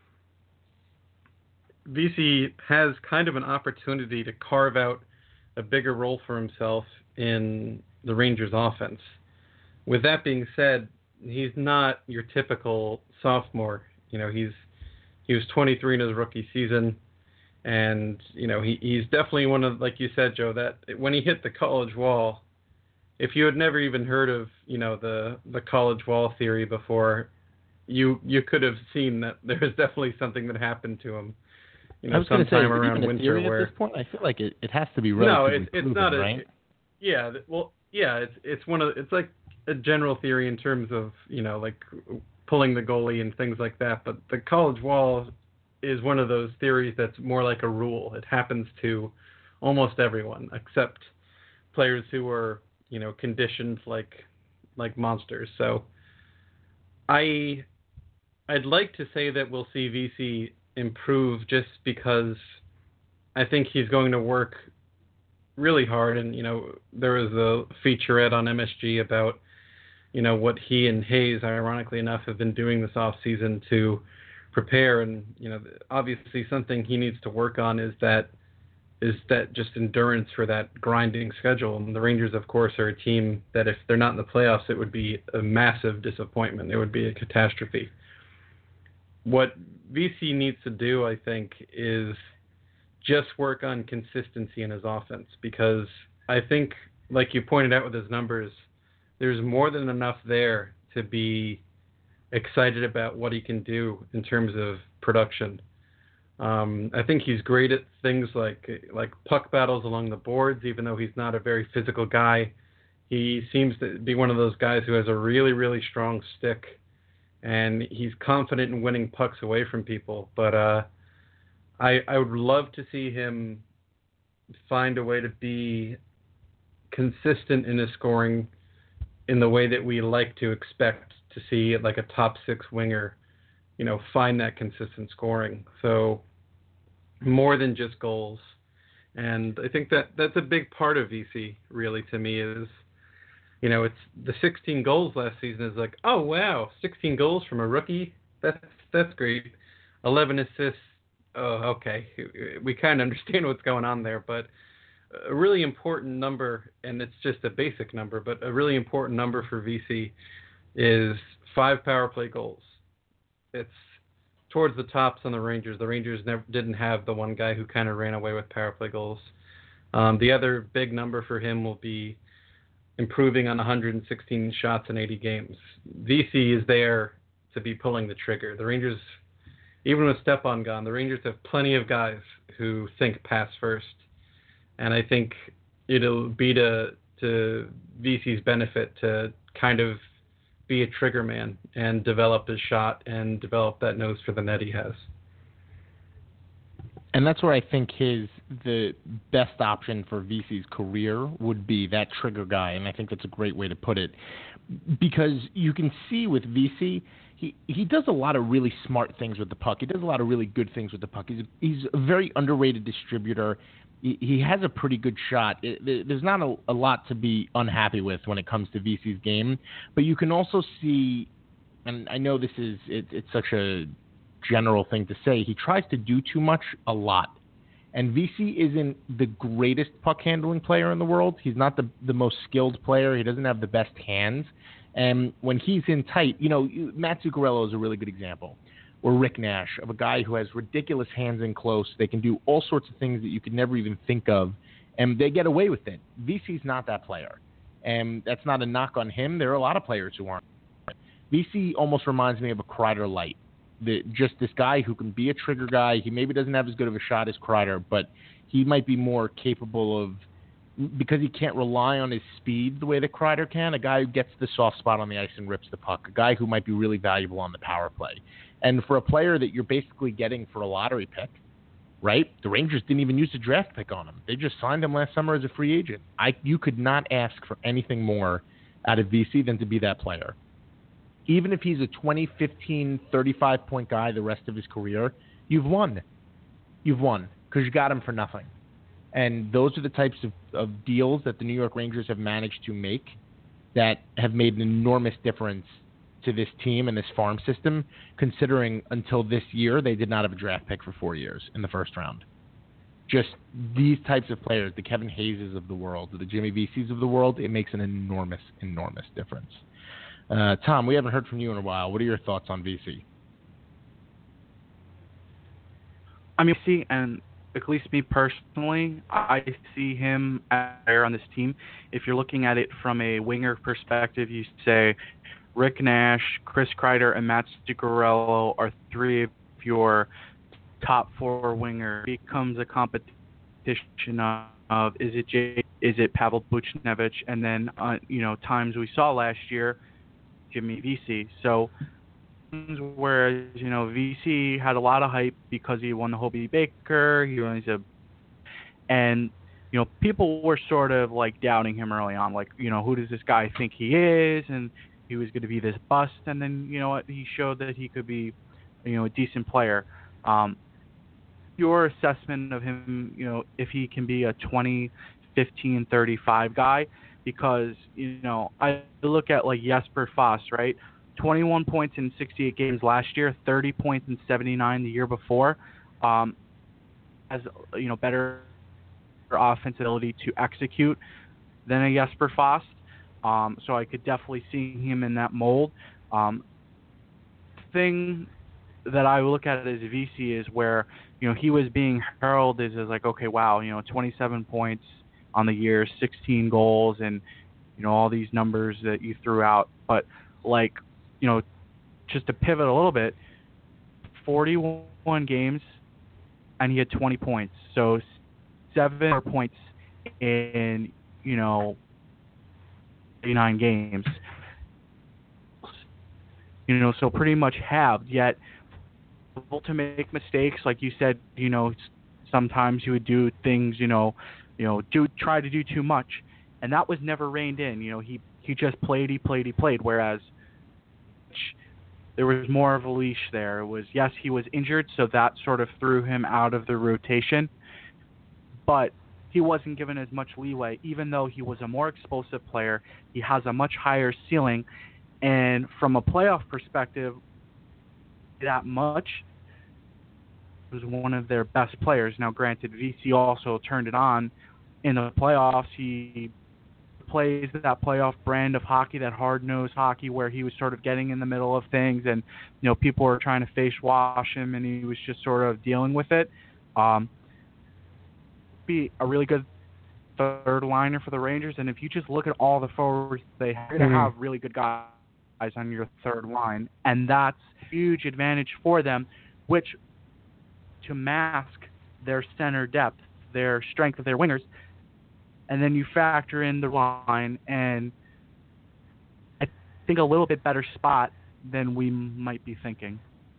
[SPEAKER 2] Vesey has kind of an opportunity to carve out a bigger role for himself in the Rangers offense. With that being said, he's not your typical sophomore. You know, he's he was twenty-three in his rookie season, and you know he he's definitely one of, like you said, Joe, that when he hit the college wall, if you had never even heard of you know the the college wall theory before, you you could have seen that there was definitely something that happened to him. You know,
[SPEAKER 1] I was going to say,
[SPEAKER 2] around
[SPEAKER 1] even
[SPEAKER 2] winter
[SPEAKER 1] a theory
[SPEAKER 2] where
[SPEAKER 1] at this point, I feel like it, it has to be relatively
[SPEAKER 2] no, it's it's
[SPEAKER 1] proven,
[SPEAKER 2] not a
[SPEAKER 1] right?
[SPEAKER 2] yeah. Well, yeah, it's it's one of it's like a general theory in terms of you know like pulling the goalie and things like that. But the college wall is one of those theories that's more like a rule. It happens to almost everyone except players who are you know conditioned like like monsters. So I I'd like to say that we'll see V C improve just because I think he's going to work really hard. And, you know, there was a featurette on M S G about, you know, what he and Hayes, ironically enough, have been doing this off season to prepare. And, you know, obviously something he needs to work on is that is that just endurance for that grinding schedule. And the Rangers, of course, are a team that if they're not in the playoffs, it would be a massive disappointment. It would be a catastrophe. What V C needs to do, I think, is just work on consistency in his offense, because I think, like you pointed out with his numbers, there's more than enough there to be excited about what he can do in terms of production. Um, I think he's great at things like like puck battles along the boards, even though he's not a very physical guy. He seems to be one of those guys who has a really, really strong stick, and he's confident in winning pucks away from people. But uh, I, I would love to see him find a way to be consistent in his scoring in the way that we like to expect to see like a top six winger, you know, find that consistent scoring. So more than just goals. And I think that that's a big part of V C, really, to me, is, you know, it's the sixteen goals last season is like, oh, wow, sixteen goals from a rookie? That's, that's great. eleven assists, oh, okay. We kind of understand what's going on there, but a really important number, and it's just a basic number, but a really important number for V C is five power play goals. It's towards the tops on the Rangers. The Rangers never didn't have the one guy who kind of ran away with power play goals. Um, the other big number for him will be improving on one hundred sixteen shots in eighty games. V C is there to be pulling the trigger. The Rangers, even with Stepan gone, the Rangers have plenty of guys who think pass first. And I think it'll be to, to V C's benefit to kind of be a trigger man and develop his shot and develop that nose for the net he has.
[SPEAKER 1] And that's where I think his the best option for V C's career would be that trigger guy, and I think that's a great way to put it. Because you can see with V C, he, he does a lot of really smart things with the puck. He does a lot of really good things with the puck. He's, he's a very underrated distributor. He, he has a pretty good shot. It, there's not a, a lot to be unhappy with when it comes to V C's game, but you can also see, and I know this is it, it's such a general thing to say, he tries to do too much a lot. And V C isn't the greatest puck handling player in the world. He's not the the most skilled player. He doesn't have the best hands. And when he's in tight, you know, Matt Zuccarello is a really good example. Or Rick Nash, of a guy who has ridiculous hands in close. They can do all sorts of things that you could never even think of, and they get away with it. V C's not that player. And that's not a knock on him. There are a lot of players who aren't. V C almost reminds me of a Kreider light. The, just this guy who can be a trigger guy. He maybe doesn't have as good of a shot as Kreider, but he might be more capable of, because he can't rely on his speed the way that Kreider can, a guy who gets the soft spot on the ice and rips the puck, a guy who might be really valuable on the power play. And for a player that you're basically getting for a lottery pick, right? The Rangers didn't even use a draft pick on him. They just signed him last summer as a free agent. I, you could not ask for anything more out of V C than to be that player. Even if he's a twenty, fifteen, thirty-five point guy the rest of his career, you've won. You've won because you got him for nothing. And those are the types of, of deals that the New York Rangers have managed to make that have made an enormous difference to this team and this farm system, considering until this year they did not have a draft pick for four years in the first round. Just these types of players, the Kevin Hayeses of the world, the Jimmy V C's of the world, it makes an enormous, enormous difference. Uh, Tom, we haven't heard from you in a while. What are your thoughts on V C?
[SPEAKER 4] I mean, see, and at least me personally, I see him there on this team. If you're looking at it from a winger perspective, you say Rick Nash, Chris Kreider, and Matt Zuccarello are three of your top four wingers. It becomes a competition of, of is it Jay, is it Pavel Buchnevich, and then uh, you know times we saw last year, Jimmy V C. So whereas you know V C had a lot of hype because he won the Hobie Baker, he was a, and you know people were sort of like doubting him early on, like you know who does this guy think he is, and he was going to be this bust, and then you know what, he showed that he could be, you know, a decent player. Um, your assessment of him, you know, if he can be a twenty, fifteen, thirty-five guy, because you know I look at like Jesper Fast, right? twenty-one points in sixty-eight games last year, thirty points in seventy-nine the year before. Um, has you know better offensive ability to execute than a Jesper Fast. Um, so I could definitely see him in that mold. Um, thing that I look at as a V C is where, you know, he was being heralded as like, okay, wow, you know, twenty-seven points on the year, sixteen goals, and, you know, all these numbers that you threw out. But, like, you know, just to pivot a little bit, forty-one games, and he had twenty points. So seven points in, you know, thirty-nine games, you know, so pretty much halved. Yet, able to make mistakes, like you said, you know, sometimes he would do things, you know, you know, do try to do too much. and that was never reined in. You know, he he just played, he played, he played. Whereas there was more of a leash there. It was, yes, he was injured, so that sort of threw him out of the rotation, but he wasn't given as much leeway. Even though he was a more explosive player, he has a much higher ceiling, and from a playoff perspective, that much was one of their best players. Now, granted, V C also turned it on in the playoffs. He plays that playoff brand of hockey, that hard-nosed hockey where he was sort of getting in the middle of things, and you know people were trying to face wash him, and he was just sort of dealing with it. Um, be a really good third liner for the Rangers, and if you just look at all the forwards they have, mm-hmm. have really good guys on your third line, and that's a huge advantage for them, which to mask their center depth, their strength of their wingers. And then you factor in the line, and I think a little bit better spot than we might be thinking.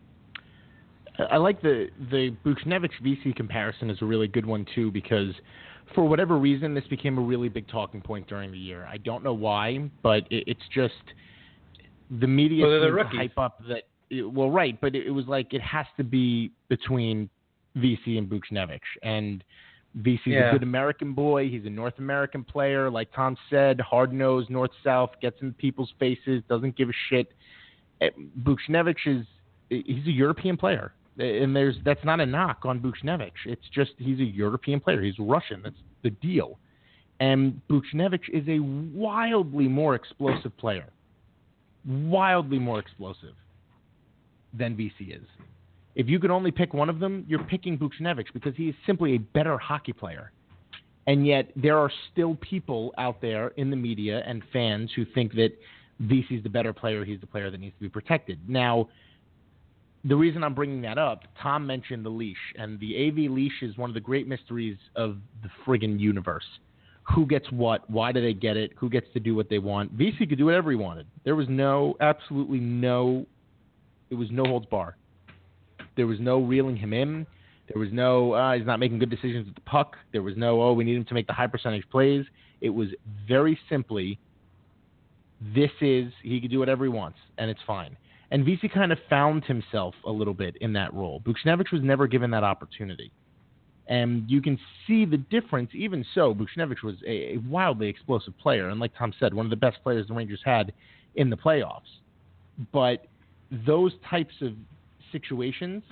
[SPEAKER 1] I like the the Buchnevich V C comparison is a really good one too, because for whatever reason this became a really big talking point during the year. I don't know why, but it, it's just the media
[SPEAKER 2] well,
[SPEAKER 1] seems to hype up that. It, well, right, but it, it was like it has to be between V C and Buchnevich, and V C's
[SPEAKER 2] yeah.
[SPEAKER 1] a good American boy. He's a North American player. Like Tom said, hard-nosed, north-south, gets in people's faces, doesn't give a shit. Buchnevich is he's a European player, and there's that's not a knock on Buchnevich. It's just he's a European player. He's Russian. That's the deal. And Buchnevich is a wildly more explosive player, wildly more explosive than V C is. If you could only pick one of them, you're picking Buchnevich because he is simply a better hockey player. And yet there are still people out there in the media and fans who think that V C is the better player. He's the player that needs to be protected. Now, the reason I'm bringing that up, Tom mentioned the leash, and the A V leash is one of the great mysteries of the friggin' universe. Who gets what? Why do they get it? Who gets to do what they want? V C could do whatever he wanted. There was no, absolutely no, it was no holds bar. There was no reeling him in. There was no, uh, he's not making good decisions with the puck. There was no, oh, we need him to make the high percentage plays. It was very simply, this is, he could do whatever he wants, and it's fine. And V C kind of found himself a little bit in that role. Buchnevich was never given that opportunity. And you can see the difference. Even so, Buchnevich was a, a wildly explosive player, and like Tom said, one of the best players the Rangers had in the playoffs. But those types of situations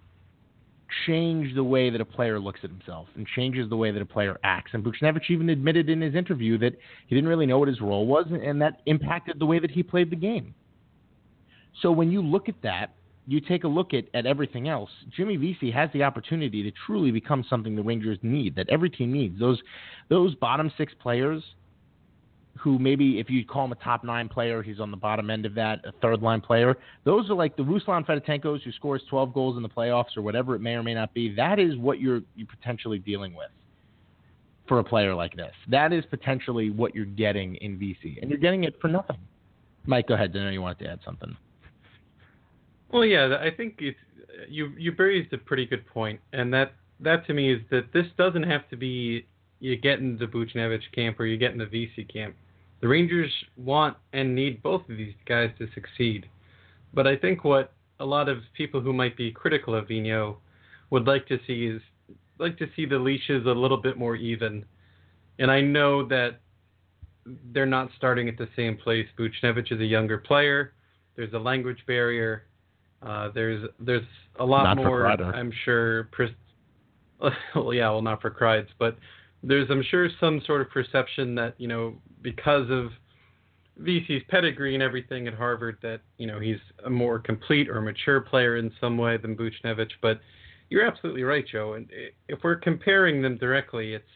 [SPEAKER 1] change the way that a player looks at himself and changes the way that a player acts. And Buchnevich even admitted in his interview that he didn't really know what his role was, and that impacted the way that he played the game. So when you look at that, you take a look at, at everything else, Jimmy Vesey has the opportunity to truly become something the Rangers need, that every team needs. Those those bottom six players who maybe if you call him a top nine player, he's on the bottom end of that, a third line player. Those are like the Ruslan Fedotenkos who scores twelve goals in the playoffs or whatever it may or may not be. That is what you're, you're potentially dealing with for a player like this. That is potentially what you're getting in V C, and you're getting it for nothing. Mike, go ahead. I know you wanted to add something.
[SPEAKER 2] Well, yeah, I think it's, you you raised a pretty good point, and that, that to me is that this doesn't have to be you get in the Buchnevich camp or you get in the V C camp. The Rangers want and need both of these guys to succeed. But I think what a lot of people who might be critical of Vigneault would like to see is like to see the leashes a little bit more even. And I know that they're not starting at the same place. Buchnevich is a younger player. There's a language barrier. Uh, there's there's a lot
[SPEAKER 1] not
[SPEAKER 2] more,
[SPEAKER 1] for
[SPEAKER 2] I'm sure. Pres- well, yeah, well, not for Kreids, but there's, I'm sure, some sort of perception that, you know, because of V C's pedigree and everything at Harvard, that, you know, he's a more complete or mature player in some way than Buchnevich. But you're absolutely right, Joe. And if we're comparing them directly, it's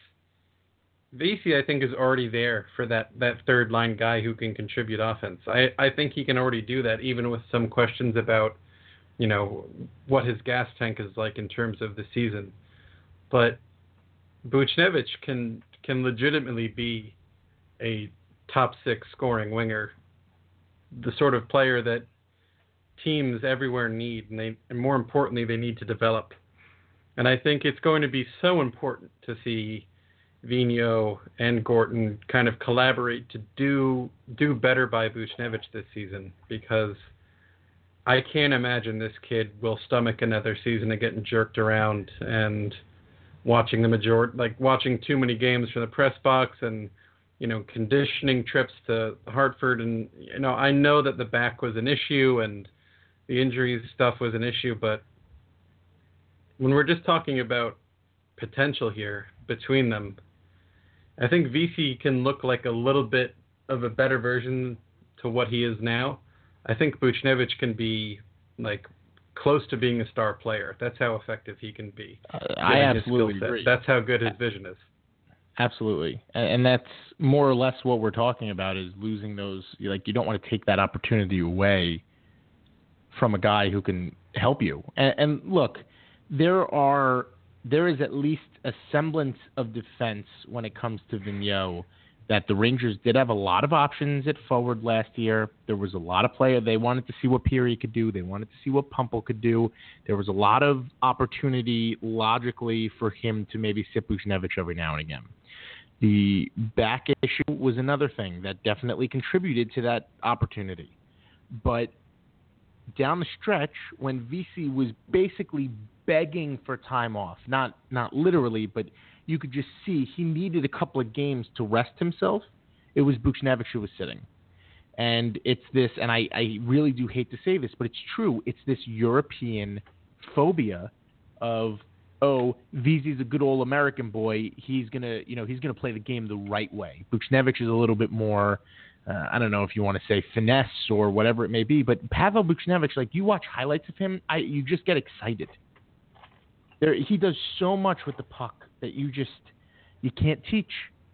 [SPEAKER 2] V C, I think, is already there for that, that third line guy who can contribute offense. I, I think he can already do that, even with some questions about, you know, what his gas tank is like in terms of the season. But Buchnevich can can legitimately be a top six scoring winger, the sort of player that teams everywhere need, and they, and more importantly, they need to develop. And I think it's going to be so important to see Vigneault and Gorton kind of collaborate to do do better by Buchnevich this season, because I can't imagine this kid will stomach another season of getting jerked around and watching the majority, like watching too many games from the press box and, you know, conditioning trips to Hartford. And, you know, I know that the back was an issue and the injuries stuff was an issue, but when we're just talking about potential here between them, I think V C can look like a little bit of a better version to what he is now. I think Buchnevich can be like close to being a star player. That's how effective he can be.
[SPEAKER 1] Uh, I absolutely agree.
[SPEAKER 2] That's how good his vision is.
[SPEAKER 1] Absolutely. And that's more or less what we're talking about, is losing those. Like, you don't want to take that opportunity away from a guy who can help you. And, and look, there are there is at least a semblance of defense when it comes to Vigneault, that the Rangers did have a lot of options at forward last year. There was a lot of player. They wanted to see what Peary could do. They wanted to see what Pumpel could do. There was a lot of opportunity logically for him to maybe sit Buchnevich every now and again. The back issue was another thing that definitely contributed to that opportunity. But down the stretch, when V C was basically begging for time off, not not literally, but you could just see he needed a couple of games to rest himself, it was Buchnevich who was sitting. And it's this, and I, I really do hate to say this, but it's true, it's this European phobia of, oh, V Z's a good old American boy, he's gonna, you know, he's gonna play the game the right way. Buchnevich is a little bit more, uh, I don't know if you want to say finesse or whatever it may be, but Pavel Buchnevich, like, you watch highlights of him, I you just get excited. There, he does so much with the puck that you just you can't teach.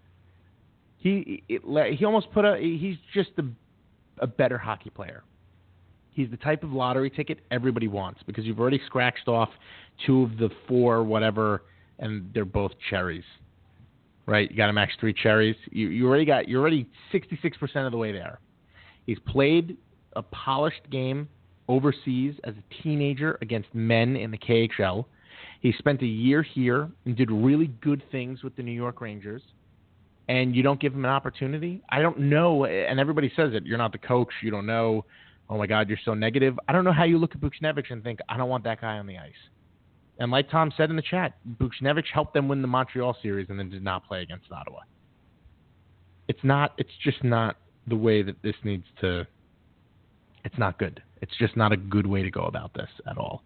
[SPEAKER 1] He it, he almost put a he's just a, a better hockey player. He's the type of lottery ticket everybody wants, because you've already scratched off two of the four whatever, and they're both cherries, right? You got to max three cherries. You you already got you're already sixty-six percent of the way there. He's played a polished game overseas as a teenager against men in the K H L. He spent a year here and did really good things with the New York Rangers, and you don't give him an opportunity? I don't know, and everybody says it. You're not the coach. You don't know. Oh, my God, you're so negative. I don't know how you look at Buchnevich and think, I don't want that guy on the ice. And like Tom said in the chat, Buchnevich helped them win the Montreal series and then did not play against Ottawa. It's not. It's just not the way that this needs to – it's not good. It's just not a good way to go about this at all.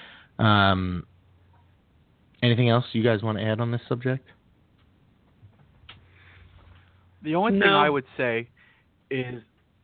[SPEAKER 1] Um Anything else you guys want to add on this subject?
[SPEAKER 4] The only
[SPEAKER 2] no.
[SPEAKER 4] thing I would say is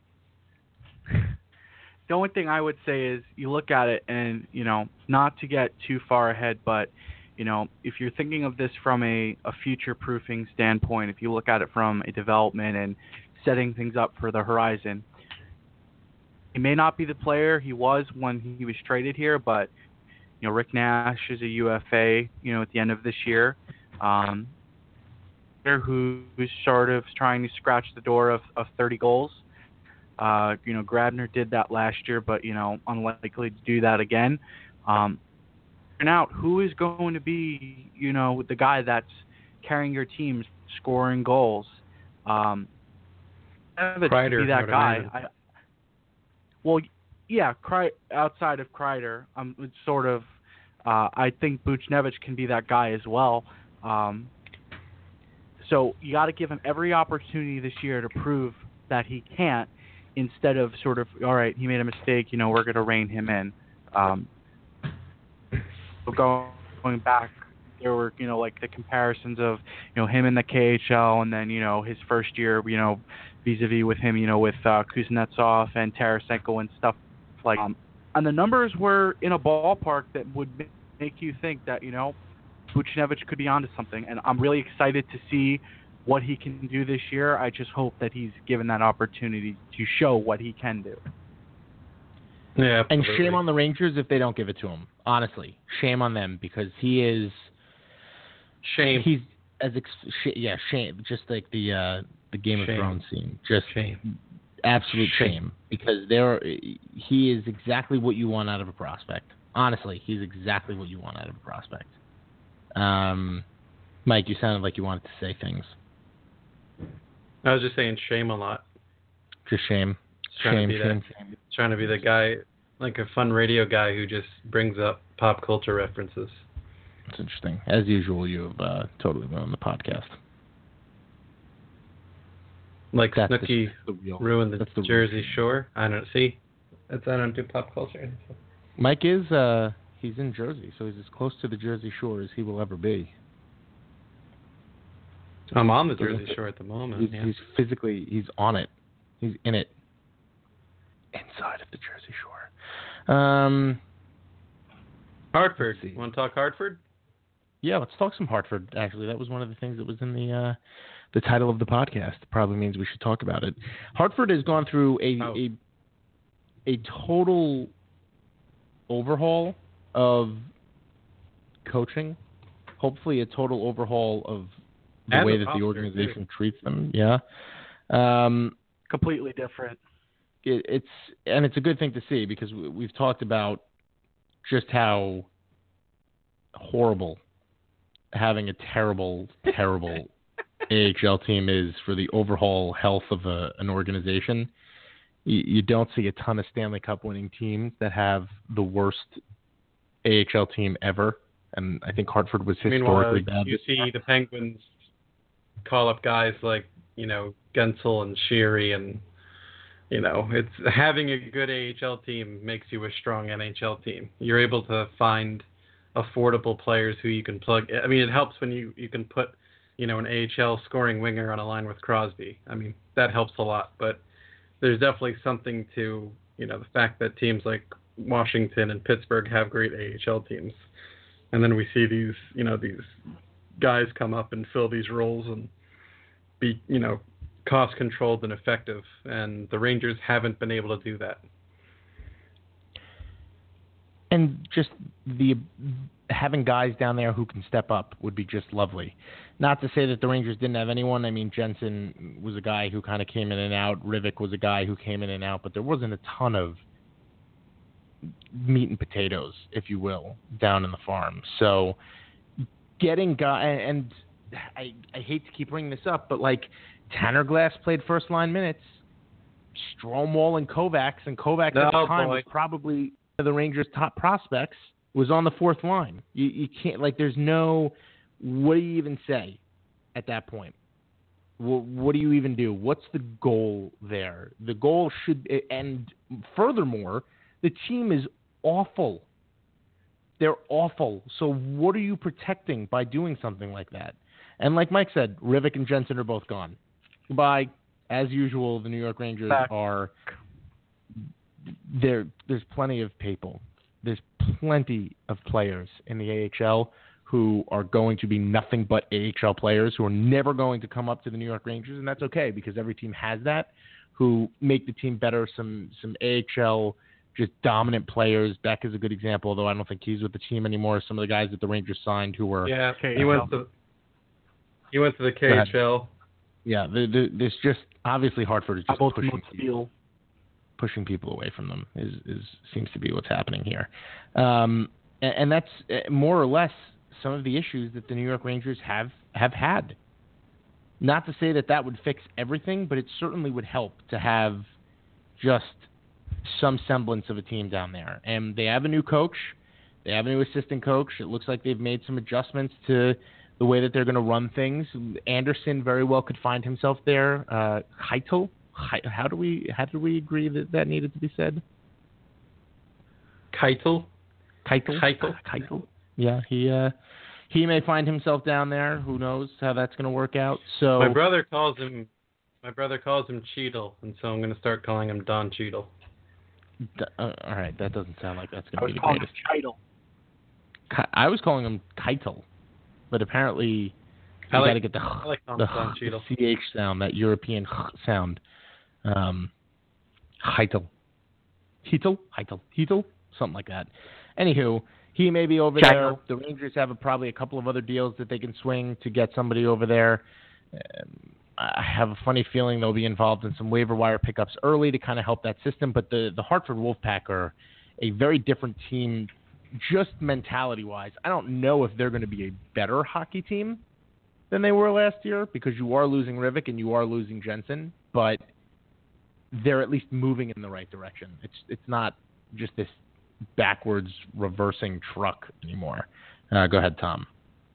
[SPEAKER 4] the only thing I would say is you look at it and, you know, not to get too far ahead, but, you know, if you're thinking of this from a, a future-proofing standpoint, if you look at it from a development and setting things up for the horizon, he may not be the player he was when he was traded here, but you know, Rick Nash is a U F A, you know, at the end of this year. Um, who, who's sort of trying to scratch the door of, of thirty goals. Uh, you know, Grabner did that last year, but, you know, unlikely to do that again. Um, and out, who is going to be, you know, the guy that's carrying your team, scoring goals? Um,
[SPEAKER 2] Kreider,
[SPEAKER 4] be that guy. I, well, yeah, Kreider, outside of Kreider, um, it's sort of, uh, I think Buchnevich can be that guy as well. Um, so you got to give him every opportunity this year to prove that he can't, instead of sort of, all right, he made a mistake, you know, we're going to rein him in. Um, so going back, there were, you know, like the comparisons of, you know, him in the K H L and then, you know, his first year, you know, vis-a-vis with him, you know, with uh, Kuznetsov and Tarasenko and stuff like that. Um, and the numbers were in a ballpark that would make you think that, you know, Buchnevich could be onto something. And I'm really excited to see what he can do this year. I just hope that he's given that opportunity to show what he can do.
[SPEAKER 2] Yeah,
[SPEAKER 1] and shame on the Rangers if they don't give it to him. Honestly, shame on them, because he is
[SPEAKER 2] shame.
[SPEAKER 1] He's as ex- sh- yeah, shame. Just like the uh, the Game
[SPEAKER 2] shame.
[SPEAKER 1] of Thrones scene. Just
[SPEAKER 2] shame.
[SPEAKER 1] Absolute
[SPEAKER 2] shame.
[SPEAKER 1] shame, because there he is exactly what you want out of a prospect. Honestly, he's exactly what you want out of a prospect. Um, Mike, you sounded like you wanted to say things.
[SPEAKER 2] I was just saying shame a lot.
[SPEAKER 1] Just shame.
[SPEAKER 2] Trying
[SPEAKER 1] Shame,
[SPEAKER 2] to be
[SPEAKER 1] shame,
[SPEAKER 2] that,
[SPEAKER 1] shame.
[SPEAKER 2] Trying to be the guy, like a fun radio guy who just brings up pop culture references.
[SPEAKER 1] It's interesting. As usual, you have uh, totally ruined the podcast.
[SPEAKER 2] Like
[SPEAKER 1] That's
[SPEAKER 2] Snooki
[SPEAKER 1] the, the real,
[SPEAKER 2] ruined the,
[SPEAKER 1] that's the
[SPEAKER 2] Jersey
[SPEAKER 1] real.
[SPEAKER 2] Shore. I don't see. That's I don't do pop culture.
[SPEAKER 1] Mike is uh, he's in Jersey, so he's as close to the Jersey Shore as he will ever be.
[SPEAKER 2] I'm on the
[SPEAKER 1] So
[SPEAKER 2] Jersey
[SPEAKER 1] that's-
[SPEAKER 2] Shore at the moment.
[SPEAKER 1] He's,
[SPEAKER 2] yeah.
[SPEAKER 1] he's physically he's on it. He's in it. Inside of the Jersey Shore. Um,
[SPEAKER 2] Hartford.
[SPEAKER 1] let's see.
[SPEAKER 2] Want to talk Hartford?
[SPEAKER 1] Yeah, let's talk some Hartford. Actually, that was one of the things that was in the uh, the title of the podcast. Probably means we should talk about it. Hartford has gone through a
[SPEAKER 2] Oh.
[SPEAKER 1] a, a total overhaul of coaching. Hopefully, a total overhaul of the
[SPEAKER 2] And
[SPEAKER 1] way
[SPEAKER 2] the
[SPEAKER 1] that the
[SPEAKER 2] roster,
[SPEAKER 1] organization treats them. Yeah. Um,
[SPEAKER 4] Completely different.
[SPEAKER 1] it, it's and it's a good thing to see because we, we've talked about just how horrible having a terrible, terrible A H L team is for the overall health of a, an organization. You, you don't see a ton of Stanley Cup winning teams that have the worst A H L team ever, and I think Hartford was historically
[SPEAKER 2] Meanwhile,
[SPEAKER 1] bad.
[SPEAKER 2] you see the Penguins call up guys like, you know, Gensel and Sheary, and, you know, it's having a good A H L team makes you a strong N H L team. You're able to find affordable players who you can plug. I mean, it helps when you, you can put, you know, an A H L scoring winger on a line with Crosby. I mean, that helps a lot, but there's definitely something to, you know, the fact that teams like Washington and Pittsburgh have great A H L teams. And then we see these, you know, these guys come up and fill these roles and be, you know, cost controlled and effective. And the Rangers haven't been able to do that.
[SPEAKER 1] And just the having guys down there who can step up would be just lovely. Not to say that the Rangers didn't have anyone. I mean, Jensen was a guy who kind of came in and out. Rivik was a guy who came in and out, but there wasn't a ton of meat and potatoes, if you will, down in the farm. So getting guy and I I hate to keep bringing this up, but like Tanner Glass played first line minutes. Stromwall and Kovacs, and Kovacs at the
[SPEAKER 2] Oh,
[SPEAKER 1] time
[SPEAKER 2] boy.
[SPEAKER 1] was probably the Rangers' top prospects, was on the fourth line. You, you can't, like, there's no, what do you even say at that point? What, what do you even do? What's the goal there? The goal should, and furthermore, the team is awful. They're awful. So what are you protecting by doing something like that? And like Mike said, Rivik and Jensen are both gone. Goodbye. As usual, the New York Rangers
[SPEAKER 4] Back.
[SPEAKER 1] are there. There's plenty of people. There's plenty of players in the A H L who are going to be nothing but A H L players who are never going to come up to the New York Rangers, and that's okay because every team has that, who make the team better. Some some A H L just dominant players. Beck is a good example, although I don't think he's with the team anymore. Some of the guys that the Rangers signed who were
[SPEAKER 2] Yeah,
[SPEAKER 4] K H L.
[SPEAKER 2] he went to he went to the K H L.
[SPEAKER 1] yeah. The, the, there's just obviously Hartford is just
[SPEAKER 4] Both
[SPEAKER 1] pushing
[SPEAKER 4] Moose
[SPEAKER 1] people.
[SPEAKER 4] Steel.
[SPEAKER 1] pushing people away from them is, is seems to be what's happening here. Um, and, and that's uh, more or less some of the issues that the New York Rangers have, have had. Not to say that that would fix everything, but it certainly would help to have just some semblance of a team down there. And they have a new coach. They have a new assistant coach. It looks like they've made some adjustments to the way that they're going to run things. Anderson very well could find himself there. Uh, Heitel, How do we how do we agree that that needed to be said?
[SPEAKER 2] Keitel.
[SPEAKER 1] Keitel.
[SPEAKER 2] Keitel.
[SPEAKER 1] Keitel. Yeah, he uh, he may find himself down there. Who knows how that's going to work out? So
[SPEAKER 2] My brother calls him my brother calls him Cheadle, and so I'm going to start calling him Don Cheadle.
[SPEAKER 1] d- uh, all right, that doesn't sound like that's
[SPEAKER 4] I
[SPEAKER 1] going to
[SPEAKER 4] was
[SPEAKER 1] be the
[SPEAKER 4] calling him
[SPEAKER 1] greatest.
[SPEAKER 4] Title.
[SPEAKER 1] Ki- I was calling him Keitel, but apparently you
[SPEAKER 2] I like-
[SPEAKER 1] got to get the
[SPEAKER 2] I like calling
[SPEAKER 1] the,
[SPEAKER 2] him Don
[SPEAKER 1] the
[SPEAKER 2] Cheadle.
[SPEAKER 1] C H sound, that European sound. Um, Heitel. Heitel? Heitel. Heitel? Something like that. Anywho, he may be over
[SPEAKER 4] Jackal.
[SPEAKER 1] there. The Rangers have a, probably a couple of other deals that they can swing to get somebody over there. Um, I have a funny feeling they'll be involved in some waiver wire pickups early to kind of help that system. But the, the Hartford Wolfpack are a very different team, just mentality-wise. I don't know if they're going to be a better hockey team, than they were last year because you are losing Rivik and you are losing Jensen, but they're at least moving in the right direction. It's it's not just this backwards reversing truck anymore. Uh, go ahead, Tom.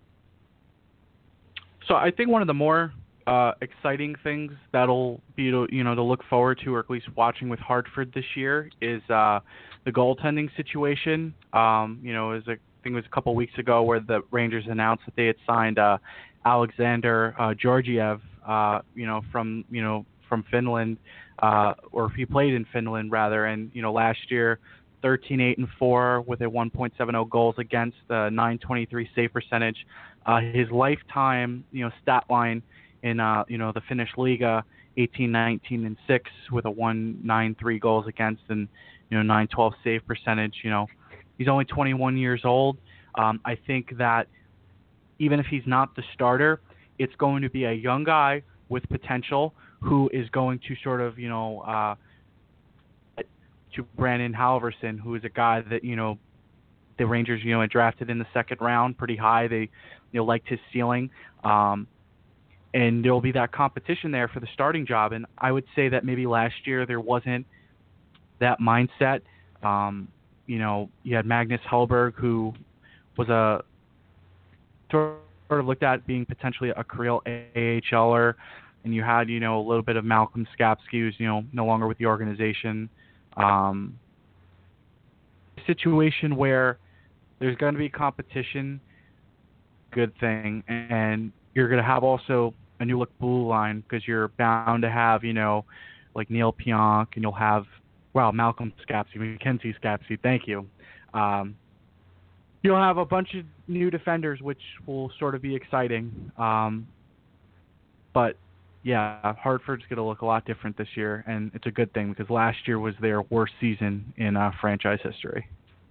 [SPEAKER 4] So I think one of the more uh, exciting things that'll be to, you know to look forward to, or at least watching with Hartford this year, is uh, the goaltending situation. Um, you know, it was a, I think it was a couple weeks ago where the Rangers announced that they had signed uh, Alexander uh, Georgiev, uh, you know, from you know from Finland, uh, or he played in Finland rather, and you know last year, thirteen eight and four with a one point seven oh goals against, uh, nine twenty-three save percentage. Uh, his lifetime, you know, stat line in, uh, you know, the Finnish Liga, eighteen nineteen and six with a one ninety-three goals against and, you know, nine twelve save percentage. You know, he's only twenty-one years old. Um, I think that even if he's not the starter, it's going to be a young guy with potential who is going to sort of, you know, uh, to Brandon Halverson, who is a guy that, you know, the Rangers, you know, had drafted in the second round pretty high. They, you know, liked his ceiling. Um, and there'll be that competition there for the starting job. And I would say that maybe last year there wasn't that mindset. Um, you know, you had Magnus Hellberg, who was a sort of looked at being potentially a career AHLer. And you had, you know, a little bit of Malcolm Skapsky, who's, you know, no longer with the organization. Um, situation where there's going to be competition, good thing, and you're going to have also a new look blue line because you're bound to have, you know, like Neil Pionk, and you'll have, wow, Malcolm Skapsky, Mackenzie Skapsky, thank you. Um, you'll have a bunch of new defenders, which will sort of be exciting. Um, but yeah, Hartford's going to look a lot different this year, and it's a good thing because last year was their worst season in uh, franchise history.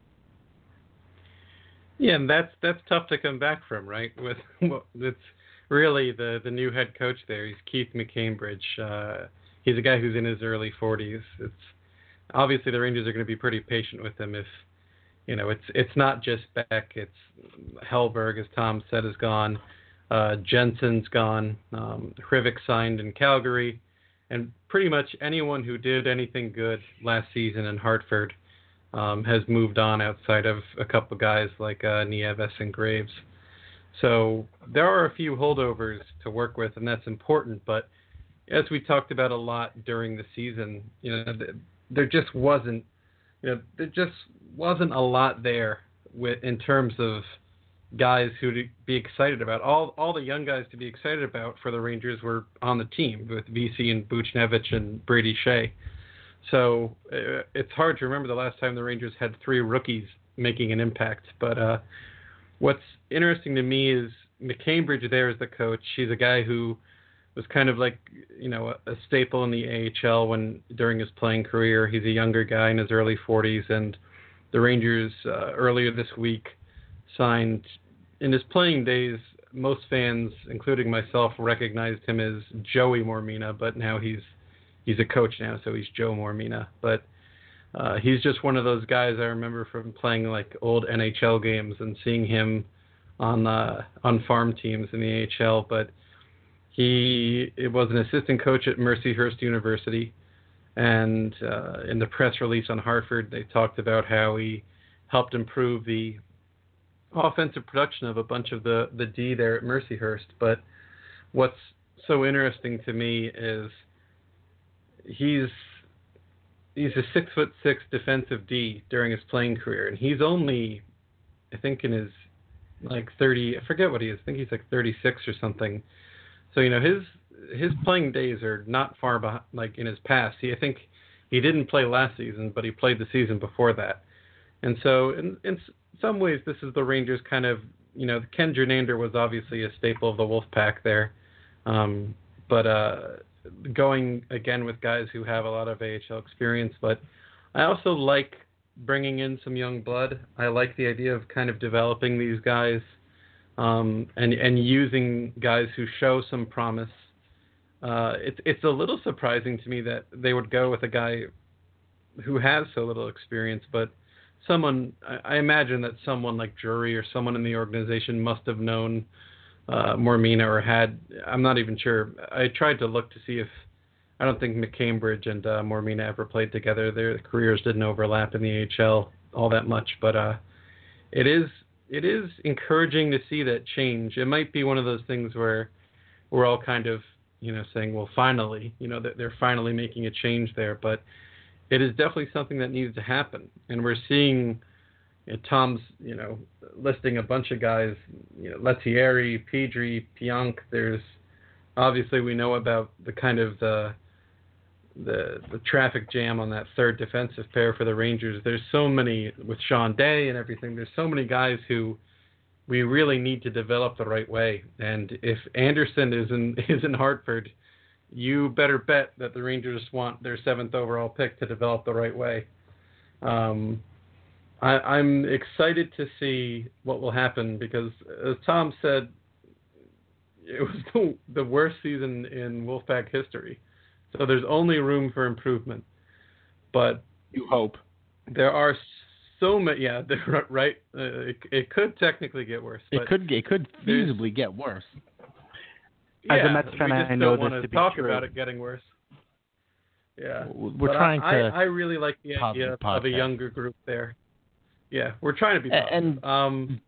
[SPEAKER 2] Yeah, and that's that's tough to come back from, right? With it's really the the new head coach there. He's Keith McCambridge. Uh, he's a guy who's in his early forties. It's obviously the Rangers are going to be pretty patient with him. If you know, it's it's not just Beck. It's Hellberg, as Tom said, is gone. Uh, Jensen's gone. Um, Hrivik signed in Calgary, and pretty much anyone who did anything good last season in Hartford um, has moved on outside of a couple guys like uh, Nieves and Graves. So there are a few holdovers to work with, and that's important. But as we talked about a lot during the season, you know, there just wasn't, you know, there just wasn't a lot there with in terms of guys who to be excited about. All all the young guys to be excited about for the Rangers were on the team with V C and Buchnevich and Brady Shea. So uh, it's hard to remember the last time the Rangers had three rookies making an impact. But uh, what's interesting to me is McCambridge there as the coach. He's a guy who was kind of like, you know, a, a staple in the A H L when during his playing career. He's a younger guy in his early forties, and the Rangers uh, earlier this week signed, in his playing days, most fans, including myself, recognized him as Joey Mormina, but now he's he's a coach now, so he's Joe Mormina. But uh, he's just one of those guys I remember from playing like old N H L games and seeing him on uh, on farm teams in the A H L. But he it was an assistant coach at Mercyhurst University, and uh, in the press release on Hartford, they talked about how he helped improve the offensive production of a bunch of the, the D there at Mercyhurst. But what's so interesting to me is he's he's a six foot six defensive D during his playing career, and he's only, I think, in his like thirty. I forget what he is. I think he's like thirty-six or something. So you know his his playing days are not far behind, like in his past. He I think he didn't play last season, but he played the season before that. And so in in some ways, this is the Rangers kind of, you know, Ken Jernander was obviously a staple of the Wolfpack there. Um, but uh, going again with guys who have a lot of A H L experience. But I also like bringing in some young blood. I like the idea of kind of developing these guys um, and, and using guys who show some promise. Uh, it's it's a little surprising to me that they would go with a guy who has so little experience, but someone, I imagine that someone like Drury or someone in the organization must have known uh, Mormina or had. I'm not even sure. I tried to look to see if. I don't think McCambridge and uh, Mormina ever played together. Their careers didn't overlap in the A H L all that much, but uh, it is it is encouraging to see that change. It might be one of those things where we're all kind of, you know, saying, well, finally, you know, that they're finally making a change there, but it is definitely something that needs to happen. And we're seeing, you know, Tom's, you know, listing a bunch of guys, you know, Lettieri, Pedri, Pionk. There's obviously we know about the kind of the the the traffic jam on that third defensive pair for the Rangers. There's so many with Sean Day and everything. There's so many guys who we really need to develop the right way. And if Anderson is in is in Hartford, you better bet that the Rangers want their seventh overall pick to develop the right way. Um, I, I'm excited to see what will happen because, as Tom said, it was the, the worst season in Wolfpack history. So there's only room for improvement. But
[SPEAKER 1] you hope.
[SPEAKER 2] There are so many. Yeah, right. Uh, it, it could technically get worse.
[SPEAKER 1] It could. It could feasibly get worse.
[SPEAKER 2] Yeah,
[SPEAKER 4] As a Mets fan,
[SPEAKER 2] we just
[SPEAKER 4] I know
[SPEAKER 2] don't want
[SPEAKER 4] this
[SPEAKER 2] to
[SPEAKER 4] to be
[SPEAKER 2] talk
[SPEAKER 4] true.
[SPEAKER 2] about it getting worse. Yeah,
[SPEAKER 1] we're
[SPEAKER 2] but
[SPEAKER 1] trying
[SPEAKER 2] I,
[SPEAKER 1] to.
[SPEAKER 2] I, I really like the idea of
[SPEAKER 1] podcast.
[SPEAKER 2] a younger group there. Yeah, we're trying to be positive.
[SPEAKER 1] And
[SPEAKER 2] um,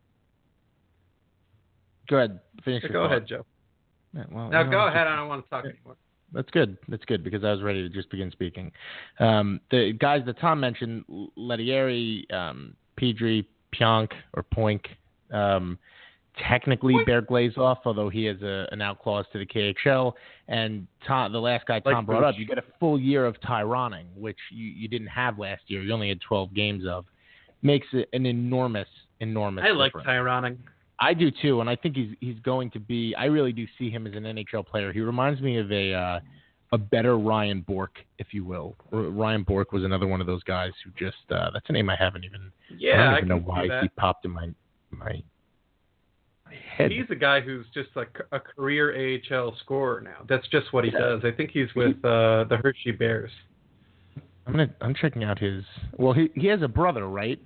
[SPEAKER 1] go ahead, finish.
[SPEAKER 2] So
[SPEAKER 1] your
[SPEAKER 2] go
[SPEAKER 1] thought.
[SPEAKER 2] ahead, Joe.
[SPEAKER 1] Yeah, well,
[SPEAKER 2] now
[SPEAKER 1] you know,
[SPEAKER 2] go
[SPEAKER 1] just-
[SPEAKER 2] ahead. I don't want to talk anymore.
[SPEAKER 1] That's good. That's good because I was ready to just begin speaking. Um, the guys that Tom mentioned, Lettieri, um, Pedri, Pionk, or Poink, um, technically
[SPEAKER 2] Poink.
[SPEAKER 1] Bear Glazov, although he has a, an out clause to the K H L. And Tom, the last guy Tom
[SPEAKER 2] Like
[SPEAKER 1] brought
[SPEAKER 2] Booch.
[SPEAKER 1] up, you get a full year of Tyronning, which you, you didn't have last year. You only had twelve games of. Makes it an enormous, enormous
[SPEAKER 2] I like
[SPEAKER 1] difference.
[SPEAKER 2] Tyronning.
[SPEAKER 1] I do too, and I think he's he's going to be. I really do see him as an N H L player. He reminds me of a uh, a better Ryan Bork, if you will. R- Ryan Bork was another one of those guys who just uh, that's a name I haven't even.
[SPEAKER 2] Yeah,
[SPEAKER 1] I don't
[SPEAKER 2] I
[SPEAKER 1] even
[SPEAKER 2] can
[SPEAKER 1] know
[SPEAKER 2] see
[SPEAKER 1] why
[SPEAKER 2] that.
[SPEAKER 1] he popped in my my, my head.
[SPEAKER 2] He's a guy who's just like a career A H L scorer now. That's just what he does. I think he's with uh, the Hershey Bears.
[SPEAKER 1] I'm gonna I'm checking out his. Well, he he has a brother, right?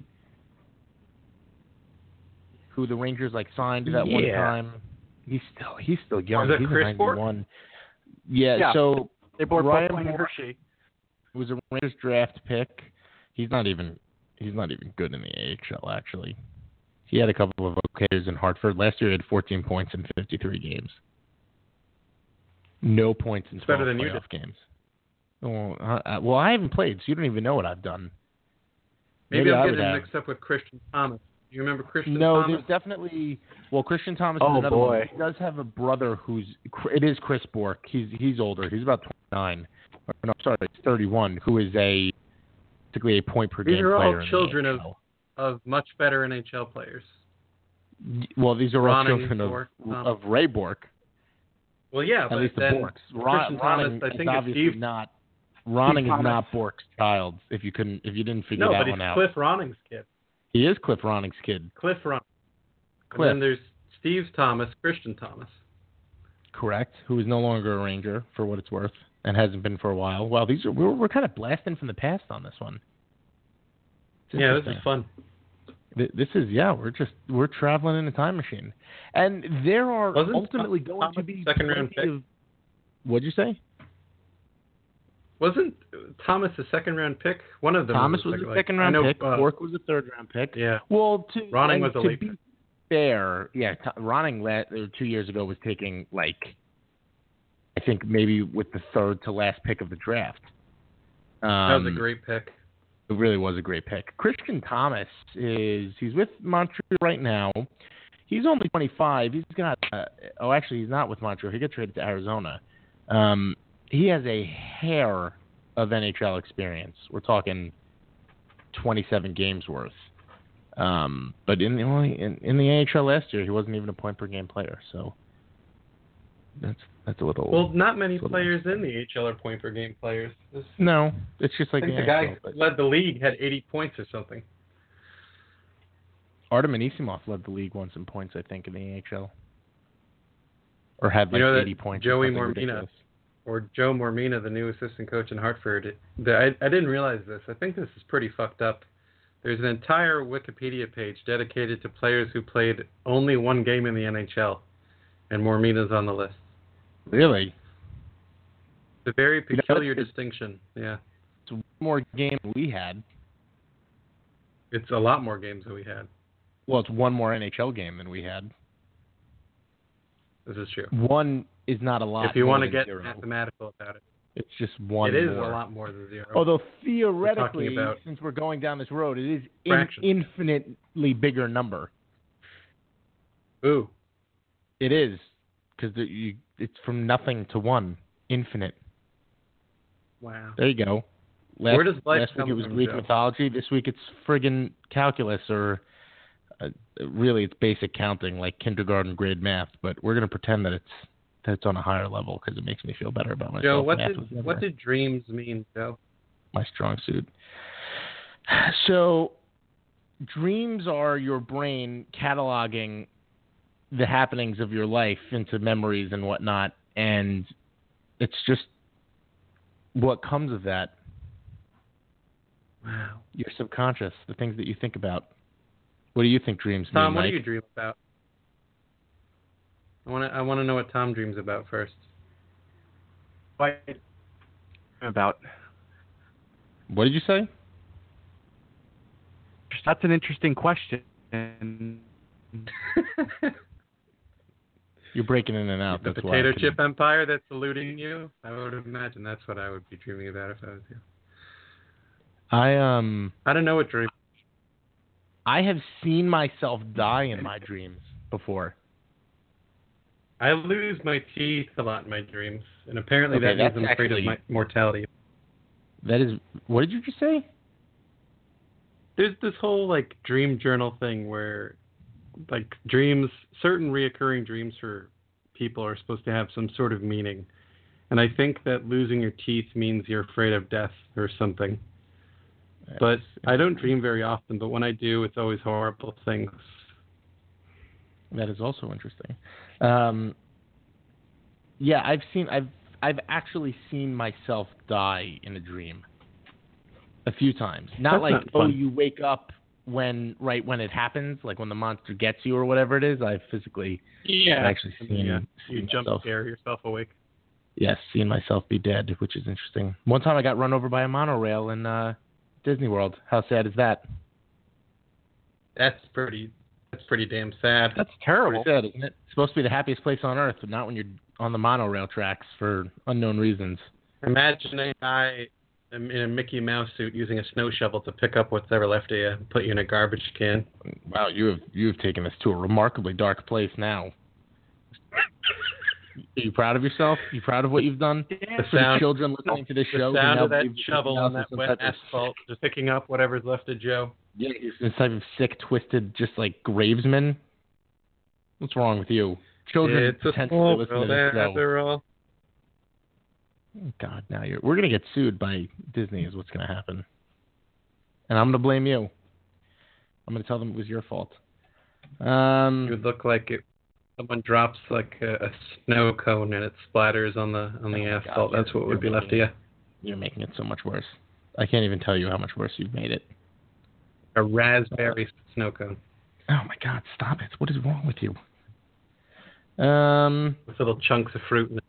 [SPEAKER 1] Who the Rangers like signed that one
[SPEAKER 4] Yeah.
[SPEAKER 1] time. He's still he's still young.
[SPEAKER 2] Was that
[SPEAKER 1] he's
[SPEAKER 2] Chris
[SPEAKER 1] a
[SPEAKER 2] Bork?
[SPEAKER 1] ninety-one. Yeah,
[SPEAKER 4] Yeah.
[SPEAKER 1] so
[SPEAKER 4] They both
[SPEAKER 1] Ryan
[SPEAKER 4] playing in
[SPEAKER 1] Bork-
[SPEAKER 4] Hershey.
[SPEAKER 1] was a Rangers draft pick. He's not even he's not even good in the A H L actually. He had a couple of okay years in Hartford. Last year he had fourteen points in fifty-three games. No points in
[SPEAKER 2] It's better
[SPEAKER 1] twelve
[SPEAKER 2] than you
[SPEAKER 1] playoff games. Well, I, well, I haven't played, so you don't even know what I've done.
[SPEAKER 2] Maybe,
[SPEAKER 1] Maybe I
[SPEAKER 2] I'm
[SPEAKER 1] would
[SPEAKER 2] getting
[SPEAKER 1] have.
[SPEAKER 2] mixed up with Christian Thomas. Do you remember Christian
[SPEAKER 1] No,
[SPEAKER 2] Thomas?
[SPEAKER 1] there's definitely. Well, Christian Thomas
[SPEAKER 4] Oh,
[SPEAKER 1] is another
[SPEAKER 4] boy.
[SPEAKER 1] one. He does have a brother who's. It is Chris Bork. He's he's older. He's about twenty-nine. Or, no, sorry, he's thirty-one. Who is a basically a point per
[SPEAKER 2] These
[SPEAKER 1] game
[SPEAKER 2] are all
[SPEAKER 1] player in the
[SPEAKER 2] children of-
[SPEAKER 1] A H L.
[SPEAKER 2] Of much better N H L players.
[SPEAKER 1] Well, these are all
[SPEAKER 2] Ronning,
[SPEAKER 1] children of,
[SPEAKER 2] Bork, Thomas.
[SPEAKER 1] of Ray Bork.
[SPEAKER 2] Well, yeah,
[SPEAKER 1] At
[SPEAKER 2] but
[SPEAKER 1] least the
[SPEAKER 2] then
[SPEAKER 1] Borks. Ron,
[SPEAKER 2] Christian Thomas,
[SPEAKER 1] Ronning
[SPEAKER 2] I
[SPEAKER 1] is
[SPEAKER 2] think it's
[SPEAKER 1] obviously
[SPEAKER 2] Steve.
[SPEAKER 1] not. Ronning is
[SPEAKER 4] Thomas.
[SPEAKER 1] not Bork's child. If you couldn't, if you didn't figure
[SPEAKER 2] No,
[SPEAKER 1] that
[SPEAKER 2] but he's
[SPEAKER 1] one out,
[SPEAKER 2] Cliff Ronning's kid.
[SPEAKER 1] he is Cliff Ronning's kid.
[SPEAKER 2] Cliff Ronning.
[SPEAKER 1] Cliff.
[SPEAKER 2] And then there's Steve Thomas, Christian Thomas.
[SPEAKER 1] Correct. Who is no longer a Ranger, for what it's worth, and hasn't been for a while. Well, these are we're, we're kind of blasting from the past on this one. It's
[SPEAKER 2] Yeah, this is
[SPEAKER 1] interesting.
[SPEAKER 2] fun.
[SPEAKER 1] Th- This is yeah. We're just we're traveling in a time machine, and there are
[SPEAKER 2] Wasn't
[SPEAKER 1] ultimately
[SPEAKER 2] Thomas
[SPEAKER 1] going to be
[SPEAKER 2] second round
[SPEAKER 1] plenty
[SPEAKER 2] pick?
[SPEAKER 1] of- What'd you say?
[SPEAKER 2] Wasn't Thomas a second round pick? One of them.
[SPEAKER 1] Thomas was
[SPEAKER 2] second,
[SPEAKER 1] a
[SPEAKER 2] like,
[SPEAKER 1] second
[SPEAKER 2] I
[SPEAKER 1] round
[SPEAKER 2] know,
[SPEAKER 1] pick.
[SPEAKER 2] Uh,
[SPEAKER 1] Bork was a third round pick.
[SPEAKER 2] yeah.
[SPEAKER 1] Well, to
[SPEAKER 2] Ronning
[SPEAKER 1] and
[SPEAKER 2] was a
[SPEAKER 1] to
[SPEAKER 2] late
[SPEAKER 1] be
[SPEAKER 2] pick.
[SPEAKER 1] fair, yeah, T- Ronning la- or two years ago was taking like, I think maybe with the third to last pick of the draft. Um,
[SPEAKER 2] That was a great pick.
[SPEAKER 1] It really was a great pick. Christian Thomas is he's with Montreal right now. He's only twenty-five. He's got uh, oh actually he's not with Montreal. He got traded to Arizona. Um, he has a hair of N H L experience. We're talking twenty-seven games worth. Um, but in the only in, in the A H L last year, he wasn't even a point per game player. So that's that's a little.
[SPEAKER 2] Well, not many
[SPEAKER 1] Little-
[SPEAKER 2] players in the A H L are point per game players. This,
[SPEAKER 1] no, it's just
[SPEAKER 2] I
[SPEAKER 1] like
[SPEAKER 2] think the
[SPEAKER 1] the
[SPEAKER 2] guy
[SPEAKER 1] N H L, but-
[SPEAKER 2] who led the league had eighty points or something.
[SPEAKER 1] Artem Anisimov led the league once in points, I think, in the A H L. Or had like
[SPEAKER 2] You know that
[SPEAKER 1] eighty points. or
[SPEAKER 2] Joey
[SPEAKER 1] something
[SPEAKER 2] Mormina-
[SPEAKER 1] ridiculous.
[SPEAKER 2] Or Joe Mormina, the new assistant coach in Hartford. The, I, I didn't realize this. I think this is pretty fucked up. There's an entire Wikipedia page dedicated to players who played only one game in the N H L. and Mormina's on the list.
[SPEAKER 1] Really?
[SPEAKER 2] It's a very
[SPEAKER 1] You know,
[SPEAKER 2] peculiar
[SPEAKER 1] it's-
[SPEAKER 2] distinction. Yeah.
[SPEAKER 1] It's one more game than we had.
[SPEAKER 2] It's a lot more games than we had.
[SPEAKER 1] Well, it's one more N H L game than we had.
[SPEAKER 2] This is true.
[SPEAKER 1] One is not a lot.
[SPEAKER 2] If you
[SPEAKER 1] more
[SPEAKER 2] want to
[SPEAKER 1] than
[SPEAKER 2] get
[SPEAKER 1] zero.
[SPEAKER 2] mathematical about it,
[SPEAKER 1] It's just one
[SPEAKER 2] it is
[SPEAKER 1] more.
[SPEAKER 2] a lot more than zero.
[SPEAKER 1] Although theoretically,
[SPEAKER 2] about
[SPEAKER 1] since we're going down this road, it is an
[SPEAKER 2] fractions.
[SPEAKER 1] infinitely bigger number.
[SPEAKER 2] Ooh.
[SPEAKER 1] It is, because it's from nothing to one, infinite.
[SPEAKER 2] Wow.
[SPEAKER 1] There you go. Last,
[SPEAKER 2] Where does life
[SPEAKER 1] last week
[SPEAKER 2] come
[SPEAKER 1] it was
[SPEAKER 2] from,
[SPEAKER 1] Greek
[SPEAKER 2] Joe?
[SPEAKER 1] mythology. This week it's friggin' calculus, or uh, really it's basic counting, like kindergarten grade math. But we're gonna pretend that it's that it's on a higher level because it makes me feel better about myself.
[SPEAKER 2] Joe, what
[SPEAKER 1] Math
[SPEAKER 2] did
[SPEAKER 1] was never
[SPEAKER 2] what did dreams mean, Joe?
[SPEAKER 1] my strong suit? So, dreams are your brain cataloging the happenings of your life into memories and whatnot, and it's just what comes of that.
[SPEAKER 2] Wow.
[SPEAKER 1] Your subconscious, the things that you think about. What do you think dreams
[SPEAKER 2] Tom,
[SPEAKER 1] mean,
[SPEAKER 2] what
[SPEAKER 1] Mike?
[SPEAKER 2] do you dream about? I want to I want to know what Tom dreams about first.
[SPEAKER 4] What about?
[SPEAKER 1] What did you say?
[SPEAKER 4] That's an interesting question.
[SPEAKER 1] You're breaking in and out.
[SPEAKER 2] the
[SPEAKER 1] That's why I
[SPEAKER 2] potato
[SPEAKER 1] couldn't-
[SPEAKER 2] chip empire that's eluding you? I would imagine that's what I would be dreaming about if I was you.
[SPEAKER 1] I um
[SPEAKER 2] I don't know what dream.
[SPEAKER 1] I have seen myself die in my dreams before.
[SPEAKER 2] I lose my teeth a lot in my dreams, and apparently
[SPEAKER 1] Okay,
[SPEAKER 2] that means
[SPEAKER 1] that's
[SPEAKER 2] I'm afraid
[SPEAKER 1] actually-
[SPEAKER 2] of my mortality.
[SPEAKER 1] That is, what did you just say?
[SPEAKER 2] There's this whole like dream journal thing where, like dreams, certain reoccurring dreams for people are supposed to have some sort of meaning, and I think that losing your teeth means you're afraid of death or something. But I don't dream very often, but when I do, it's always horrible things.
[SPEAKER 1] That is also interesting. Um, yeah, I've seen, I've, I've actually seen myself die in a dream a few times. Not
[SPEAKER 2] That's
[SPEAKER 1] like,
[SPEAKER 2] not
[SPEAKER 1] oh,
[SPEAKER 2] fun.
[SPEAKER 1] you wake up when, right when it happens, like when the monster gets you or whatever it is. I've physically,
[SPEAKER 2] Yeah.
[SPEAKER 1] actually seen,
[SPEAKER 2] yeah.
[SPEAKER 1] seen
[SPEAKER 2] You jump
[SPEAKER 1] myself.
[SPEAKER 2] scare yourself awake.
[SPEAKER 1] Yes, seen myself be dead, which is interesting. One time I got run over by a monorail in uh, Disney World. How sad is that?
[SPEAKER 2] That's pretty. That's pretty damn sad.
[SPEAKER 4] That's
[SPEAKER 1] Pretty
[SPEAKER 4] terrible.
[SPEAKER 1] sad, isn't it? It's supposed to be the happiest place on earth, but not when you're on the monorail tracks for unknown reasons.
[SPEAKER 2] Imagine a guy in a Mickey Mouse suit using a snow shovel to pick up what's ever left of you and put you in a garbage can.
[SPEAKER 1] Wow, you have you have taken this to a remarkably dark place now. Are you proud of yourself? Are you proud of what you've done?
[SPEAKER 2] The
[SPEAKER 1] For the
[SPEAKER 2] sound,
[SPEAKER 1] children listening to this
[SPEAKER 2] the
[SPEAKER 1] show, who
[SPEAKER 2] sound
[SPEAKER 1] now
[SPEAKER 2] of that
[SPEAKER 1] believe
[SPEAKER 2] shovel
[SPEAKER 1] Mickey
[SPEAKER 2] on
[SPEAKER 1] Mouse
[SPEAKER 2] that
[SPEAKER 1] is
[SPEAKER 2] wet
[SPEAKER 1] some type of-
[SPEAKER 2] asphalt, just picking up whatever's left of Joe.
[SPEAKER 1] Yeah, he's some type of sick, twisted, just like gravesman. What's wrong with you? Children
[SPEAKER 2] It's a
[SPEAKER 1] potentially
[SPEAKER 2] small
[SPEAKER 1] listen to
[SPEAKER 2] world
[SPEAKER 1] this show.
[SPEAKER 2] after all.
[SPEAKER 1] Oh, God, now you're we're gonna get sued by Disney is what's gonna happen, and I'm gonna blame you. I'm gonna tell them it was your fault. Um,
[SPEAKER 2] It would look like it. Someone drops like a, a snow cone and it splatters on the on the
[SPEAKER 1] Oh my God,
[SPEAKER 2] asphalt.
[SPEAKER 1] you're-
[SPEAKER 2] That's what
[SPEAKER 1] you're
[SPEAKER 2] would be left of
[SPEAKER 1] making
[SPEAKER 2] you.
[SPEAKER 1] You're making it so much worse. I can't even tell you how much worse you've made it.
[SPEAKER 2] A raspberry snow cone
[SPEAKER 1] Oh my God, stop it! What is wrong with you? Um,
[SPEAKER 2] with little chunks of fruit in it.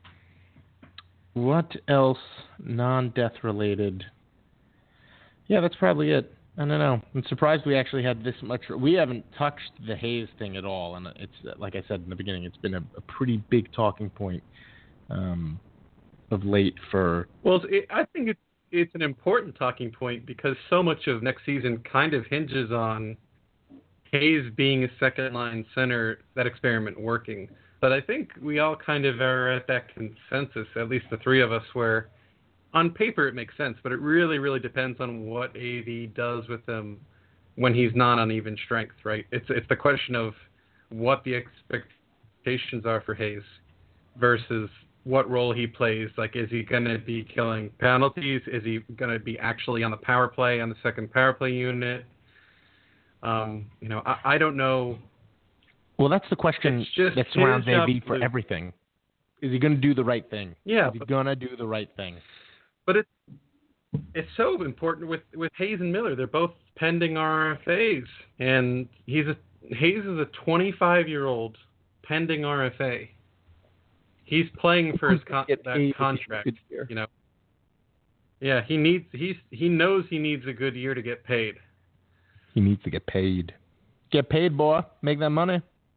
[SPEAKER 1] what else non-death related? Yeah, that's probably it. I don't know. I'm surprised we actually had this much. We haven't touched the Hayes thing at all, and it's like I said in the beginning, it's been a, a pretty big talking point um, of late for.
[SPEAKER 2] Well, it, I think it's it's an important talking point because so much of next season kind of hinges on Hayes being a second line center, that experiment working. But I think we all kind of are at that consensus, at least the three of us, where on paper it makes sense, but it really, really depends on what A V does with him when he's not on even strength, right? It's it's the question of what the expectations are for Hayes versus what role he plays. Like, is he going to be killing penalties? Is he going to be actually on the power play, on the second power play unit? Um, you know, I, I don't know.
[SPEAKER 1] Well, that's the question
[SPEAKER 2] It's just
[SPEAKER 1] that surrounds
[SPEAKER 2] his
[SPEAKER 1] A
[SPEAKER 2] job
[SPEAKER 1] V for
[SPEAKER 2] to-
[SPEAKER 1] everything. Is he going to do the right thing?
[SPEAKER 2] Yeah,
[SPEAKER 1] Is he
[SPEAKER 2] but-
[SPEAKER 1] going to do the right thing?
[SPEAKER 2] But it's it's so important with, with Hayes and Miller. They're both pending R F As, and he's a Hayes is a twenty-five year old pending R F A. He's playing for his con-
[SPEAKER 1] Get
[SPEAKER 2] that
[SPEAKER 1] paid
[SPEAKER 2] contract.
[SPEAKER 1] good year.
[SPEAKER 2] You know. Yeah, he needs. He's he knows he needs a good year to get paid.
[SPEAKER 1] He needs to get paid. Get paid, boy. Make that money.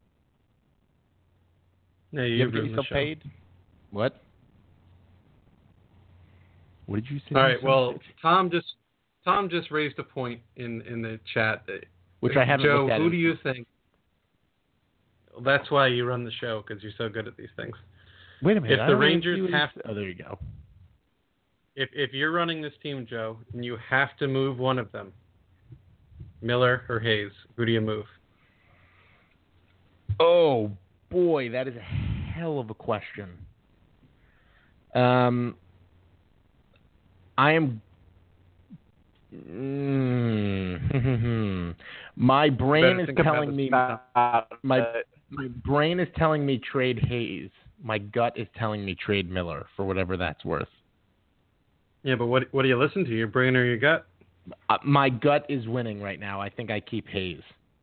[SPEAKER 2] Yeah,
[SPEAKER 1] You
[SPEAKER 2] you
[SPEAKER 1] ever get
[SPEAKER 2] ruined the
[SPEAKER 1] yourself
[SPEAKER 2] show.
[SPEAKER 1] paid? What? What did you say?
[SPEAKER 2] All right. Well, Tom just Tom just raised a point in, in the chat.
[SPEAKER 1] Which I haven't
[SPEAKER 2] Joe,
[SPEAKER 1] looked at.
[SPEAKER 2] who
[SPEAKER 1] in-
[SPEAKER 2] do you think? Well, that's why you run the show, because you're so good at these things.
[SPEAKER 1] Wait a minute.
[SPEAKER 2] If
[SPEAKER 1] I
[SPEAKER 2] the
[SPEAKER 1] don't even
[SPEAKER 2] Rangers
[SPEAKER 1] see what
[SPEAKER 2] have-
[SPEAKER 1] he's- Oh, there you go.
[SPEAKER 2] If if you're running this team, Joe, and you have to move one of them, Miller or Hayes, who do you move?
[SPEAKER 1] Oh boy, that is a hell of a question. Um, I am. Mm, my brain
[SPEAKER 2] Better
[SPEAKER 1] is
[SPEAKER 2] think about
[SPEAKER 1] telling
[SPEAKER 2] this
[SPEAKER 1] me
[SPEAKER 2] now.
[SPEAKER 1] my my brain is telling me trade Hayes. My gut is telling me trade Miller for whatever that's worth.
[SPEAKER 2] Yeah, but what what do you listen to, your brain or your gut?
[SPEAKER 1] Uh, my gut is winning right now. I think I keep Hayes.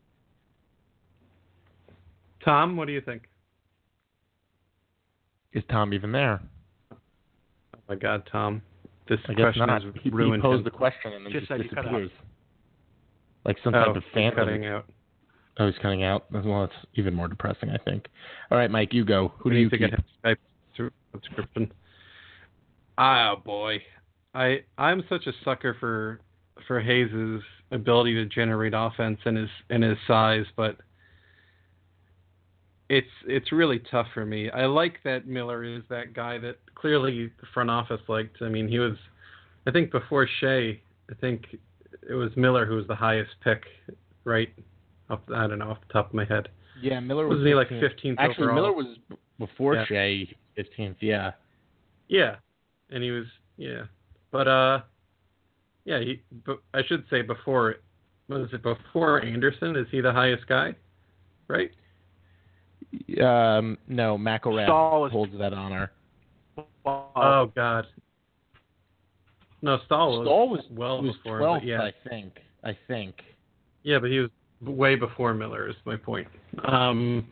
[SPEAKER 2] Tom, what do you think?
[SPEAKER 1] Is Tom even there?
[SPEAKER 2] Oh my God, Tom, this
[SPEAKER 1] I guess
[SPEAKER 2] question
[SPEAKER 1] not.
[SPEAKER 2] has
[SPEAKER 1] He, he
[SPEAKER 2] ruined
[SPEAKER 1] posed
[SPEAKER 2] him.
[SPEAKER 1] the question and then
[SPEAKER 4] Just
[SPEAKER 1] just,
[SPEAKER 4] said you cut
[SPEAKER 1] disappears. Like some
[SPEAKER 2] Oh,
[SPEAKER 1] type of
[SPEAKER 2] he's
[SPEAKER 1] phantom.
[SPEAKER 2] cutting out.
[SPEAKER 1] Oh, he's cutting out. Well, it's even more depressing, I think. All right, Mike, you go. Who
[SPEAKER 2] We
[SPEAKER 1] do you
[SPEAKER 2] need to
[SPEAKER 1] keep?
[SPEAKER 2] get him Skype subscription. Ah, boy, I I'm such a sucker for for Hayes' ability to generate offense and his and his size, but it's it's really tough for me. I like that Miller is that guy that clearly the front office liked. I mean, he was, I think before Shea, I think it was Miller who was the highest pick, right? Off, I don't know off the top of my head.
[SPEAKER 1] Yeah, Miller was
[SPEAKER 2] Wasn't he like
[SPEAKER 1] fifteenth.
[SPEAKER 2] fifteenth
[SPEAKER 1] Actually,
[SPEAKER 2] overall?
[SPEAKER 1] Miller was b- before
[SPEAKER 2] Yeah.
[SPEAKER 1] Shea, fifteenth. Yeah.
[SPEAKER 2] Yeah, and he was yeah, but uh, yeah, he. But I should say before, was it before Anderson? Is he the highest guy? Right.
[SPEAKER 1] Um, no, McElrath
[SPEAKER 4] Stahl was-
[SPEAKER 1] holds that honor.
[SPEAKER 2] Oh God. No, Stahl was,
[SPEAKER 1] Stahl was
[SPEAKER 2] well
[SPEAKER 1] was
[SPEAKER 2] before,
[SPEAKER 1] twelfth,
[SPEAKER 2] but yeah,
[SPEAKER 1] I think. I think.
[SPEAKER 2] yeah, but he was way before Miller. Is my point. Um,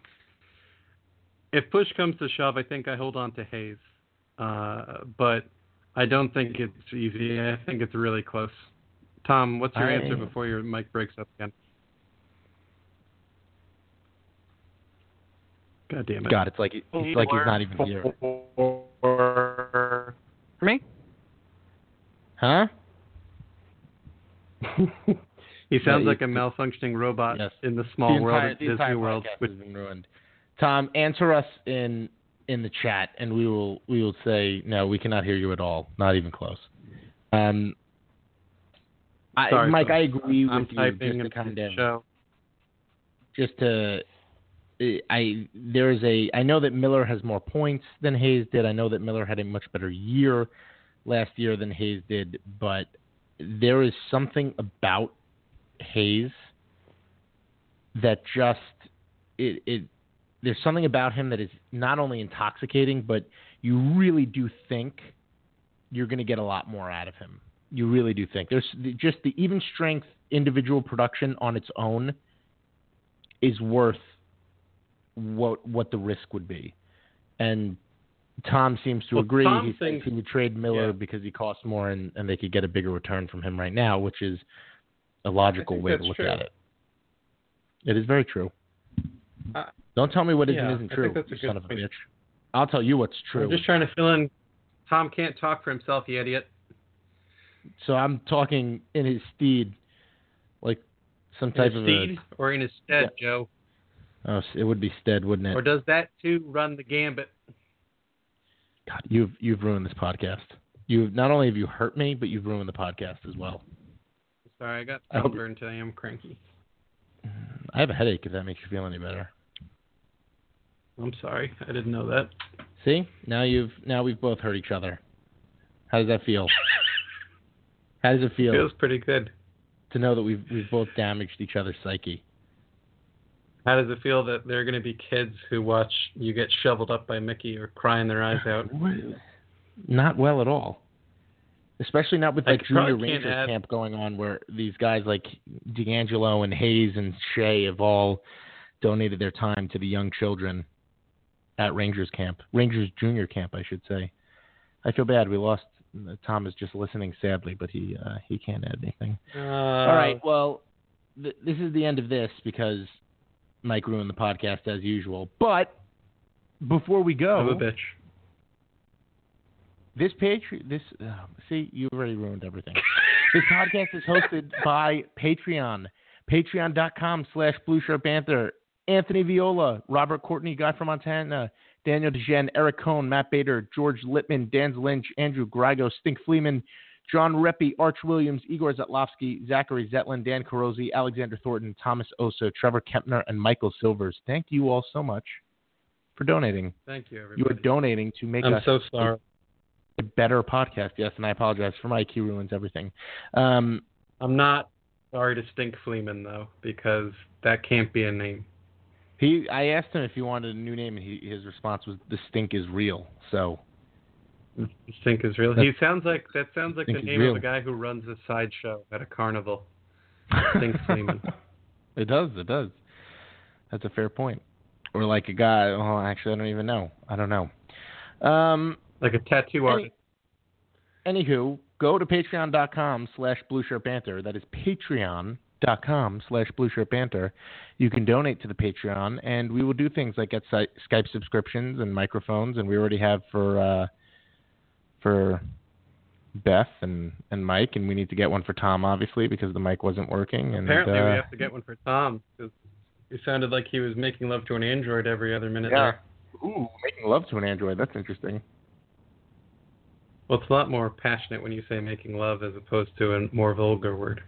[SPEAKER 2] if push comes to shove, I think I hold on to Hayes, uh, but I don't think it's easy. I think it's really close. Tom, what's your
[SPEAKER 1] I-
[SPEAKER 2] answer before your mic breaks up again? God damn it.
[SPEAKER 1] God, it's like it's like he's not even here.
[SPEAKER 4] For me?
[SPEAKER 1] Huh?
[SPEAKER 2] He sounds
[SPEAKER 1] Yeah,
[SPEAKER 2] like
[SPEAKER 1] you-
[SPEAKER 2] a malfunctioning robot
[SPEAKER 1] Yes.
[SPEAKER 2] in the small
[SPEAKER 1] the
[SPEAKER 2] world
[SPEAKER 1] entire,
[SPEAKER 2] of
[SPEAKER 1] the
[SPEAKER 2] Disney
[SPEAKER 1] entire
[SPEAKER 2] World.
[SPEAKER 1] podcast
[SPEAKER 2] Which,
[SPEAKER 1] has been ruined. Tom, answer us in in the chat, and we will we will say no. We cannot hear you at all. Not even close. Um, I,
[SPEAKER 2] Sorry,
[SPEAKER 1] Mike,
[SPEAKER 2] folks.
[SPEAKER 1] I agree with
[SPEAKER 2] I'm
[SPEAKER 1] you.
[SPEAKER 2] typing
[SPEAKER 1] Just to
[SPEAKER 2] into
[SPEAKER 1] kind
[SPEAKER 2] the
[SPEAKER 1] of
[SPEAKER 2] show.
[SPEAKER 1] just to I there's a I know that Miller has more points than Hayes did. I know that Miller had a much better year last year than Hayes did, but there is something about Hayes that just it it there's something about him that is not only intoxicating, but you really do think you're going to get a lot more out of him. You really do think there's just the even strength individual production on its own is worth what what the risk would be. And Tom seems to
[SPEAKER 2] Well,
[SPEAKER 1] agree.
[SPEAKER 2] Tom
[SPEAKER 1] He thinks
[SPEAKER 2] thinks-
[SPEAKER 1] he would trade Miller
[SPEAKER 2] yeah.
[SPEAKER 1] because he costs more and, and they could get a bigger return from him right now, which is a logical
[SPEAKER 2] think
[SPEAKER 1] way to
[SPEAKER 2] that's
[SPEAKER 1] look
[SPEAKER 2] true.
[SPEAKER 1] at it. It is very true.
[SPEAKER 2] Uh,
[SPEAKER 1] Don't tell me what isn't
[SPEAKER 2] yeah,
[SPEAKER 1] isn't
[SPEAKER 2] I
[SPEAKER 1] true,
[SPEAKER 2] think that's a
[SPEAKER 1] you
[SPEAKER 2] good
[SPEAKER 1] son of a
[SPEAKER 2] point.
[SPEAKER 1] bitch. I'll tell you what's true.
[SPEAKER 2] I'm just trying to fill in. Tom can't talk for himself, you idiot.
[SPEAKER 1] So I'm talking in his steed, like some
[SPEAKER 2] In
[SPEAKER 1] type
[SPEAKER 2] his
[SPEAKER 1] of
[SPEAKER 2] steed or in his stead,
[SPEAKER 1] Yeah.
[SPEAKER 2] Joe?
[SPEAKER 1] a. Oh, it would be Stead, wouldn't it?
[SPEAKER 2] Or does that too run the gambit?
[SPEAKER 1] God, you've you've ruined this podcast. You not only have you hurt me, but you've ruined the podcast as well.
[SPEAKER 2] Sorry, I got
[SPEAKER 1] I hope-
[SPEAKER 2] sunburned today. I'm cranky.
[SPEAKER 1] I have a headache. If that makes you feel any better.
[SPEAKER 2] I'm sorry. I didn't know that.
[SPEAKER 1] See, now you've now we've both hurt each other. How does that feel? How does it feel
[SPEAKER 2] Feels pretty good.
[SPEAKER 1] to know that we've we've both damaged each other's psyche?
[SPEAKER 2] How does it feel that there are going to be kids who watch you get shoveled up by Mickey or crying their eyes out?
[SPEAKER 1] Not well at all. Especially not with
[SPEAKER 2] I
[SPEAKER 1] like junior
[SPEAKER 2] probably can't
[SPEAKER 1] Rangers
[SPEAKER 2] add-
[SPEAKER 1] camp going on, where these guys like D'Angelo and Hayes and Shea have all donated their time to the young children at Rangers camp, Rangers junior camp, I should say. I feel bad. We lost. Tom is just listening sadly, but he uh, he can't add anything.
[SPEAKER 2] Uh,
[SPEAKER 1] All right. Well, th- this is the end of this because Mike ruined the podcast as usual. But before we go,
[SPEAKER 2] I'm a bitch.
[SPEAKER 1] This Patreon, this uh, see, you already ruined everything. This podcast is hosted by Patreon, patreon.com slash Blue Shirt Panther. Anthony Viola, Robert Courtney, Guy from Montana, Daniel DeGen, Eric Cohn, Matt Bader, George Littman, Dan Lynch, Andrew Grigo, Stink Fleeman, John Reppy, Arch Williams, Igor Zatlowski, Zachary Zetlin, Dan Carosi, Alexander Thornton, Thomas Oso, Trevor Kempner, and Michael Silvers. Thank you all so much for donating.
[SPEAKER 2] Thank you, everybody.
[SPEAKER 1] You are donating to make
[SPEAKER 2] I'm
[SPEAKER 1] us
[SPEAKER 2] so sorry.
[SPEAKER 1] a better podcast. Yes, and I apologize for Mike. He ruins everything. Um,
[SPEAKER 2] I'm not sorry to Stink Fleeman, though, because that can't be a name.
[SPEAKER 1] He, I asked him if he wanted a new name, and he, his response was, "The stink is real." So,
[SPEAKER 2] Stink is real. He sounds like that sounds like the name
[SPEAKER 1] real.
[SPEAKER 2] of a guy who runs a sideshow at a carnival. Stink Fleeman.
[SPEAKER 1] It does. It does. That's a fair point. Or like a guy. Oh, actually, I don't even know. I don't know. Um,
[SPEAKER 2] like a tattoo
[SPEAKER 1] any,
[SPEAKER 2] artist.
[SPEAKER 1] Anywho, go to patreon.com slash Blue Shirt Panther. That is patreon.com slash Blue Shirt Panther. You can donate to the Patreon, and we will do things like get Skype subscriptions and microphones, and we already have for uh, for Beth and, and Mike, and we need to get one for Tom, obviously, because the mic wasn't working. And
[SPEAKER 2] apparently,
[SPEAKER 1] uh,
[SPEAKER 2] we have to get one for Tom, because he sounded like he was making love to an android every other minute
[SPEAKER 1] yeah.
[SPEAKER 2] there.
[SPEAKER 1] Ooh, making love to an android. That's interesting.
[SPEAKER 2] Well, it's a lot more passionate when you say making love as opposed to a more vulgar word.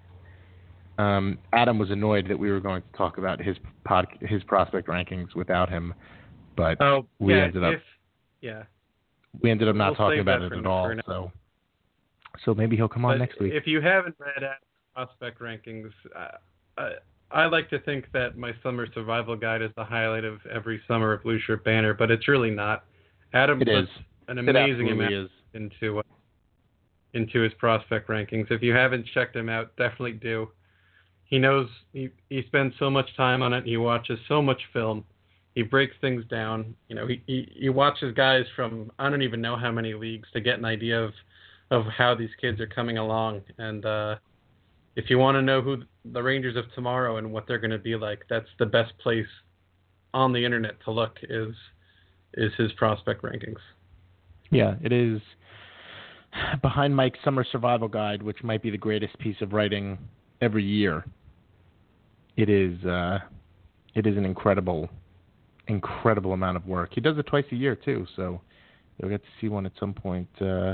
[SPEAKER 1] Um, Adam was annoyed that we were going to talk about his pod, his prospect rankings without him, but
[SPEAKER 2] oh,
[SPEAKER 1] we
[SPEAKER 2] yeah,
[SPEAKER 1] ended up
[SPEAKER 2] if, yeah.
[SPEAKER 1] we ended up not
[SPEAKER 2] We'll
[SPEAKER 1] talking about
[SPEAKER 2] that
[SPEAKER 1] it
[SPEAKER 2] for-
[SPEAKER 1] at all.
[SPEAKER 2] for now.
[SPEAKER 1] So, so maybe he'll come on
[SPEAKER 2] But
[SPEAKER 1] next week.
[SPEAKER 2] If you haven't read Adam's prospect rankings, uh, I, I like to think that my summer survival guide is the highlight of every summer of Blue Shirt Banner, but it's really not. Adam
[SPEAKER 1] It
[SPEAKER 2] puts
[SPEAKER 1] is.
[SPEAKER 2] an
[SPEAKER 1] It
[SPEAKER 2] amazing
[SPEAKER 1] absolutely
[SPEAKER 2] amount
[SPEAKER 1] is.
[SPEAKER 2] into uh, into his prospect rankings. If you haven't checked him out, definitely do. He knows he he spends so much time on it. He watches so much film. He breaks things down. You know, he, he he watches guys from I don't even know how many leagues to get an idea of of how these kids are coming along. And uh, if you want to know who the Rangers of tomorrow and what they're going to be like, that's the best place on the internet to look is is his prospect rankings.
[SPEAKER 1] Yeah, it is behind Mike's summer survival guide, which might be the greatest piece of writing every year. It is uh, it is an incredible, incredible amount of work. He does it twice a year too, so you'll get to see one at some point. Uh,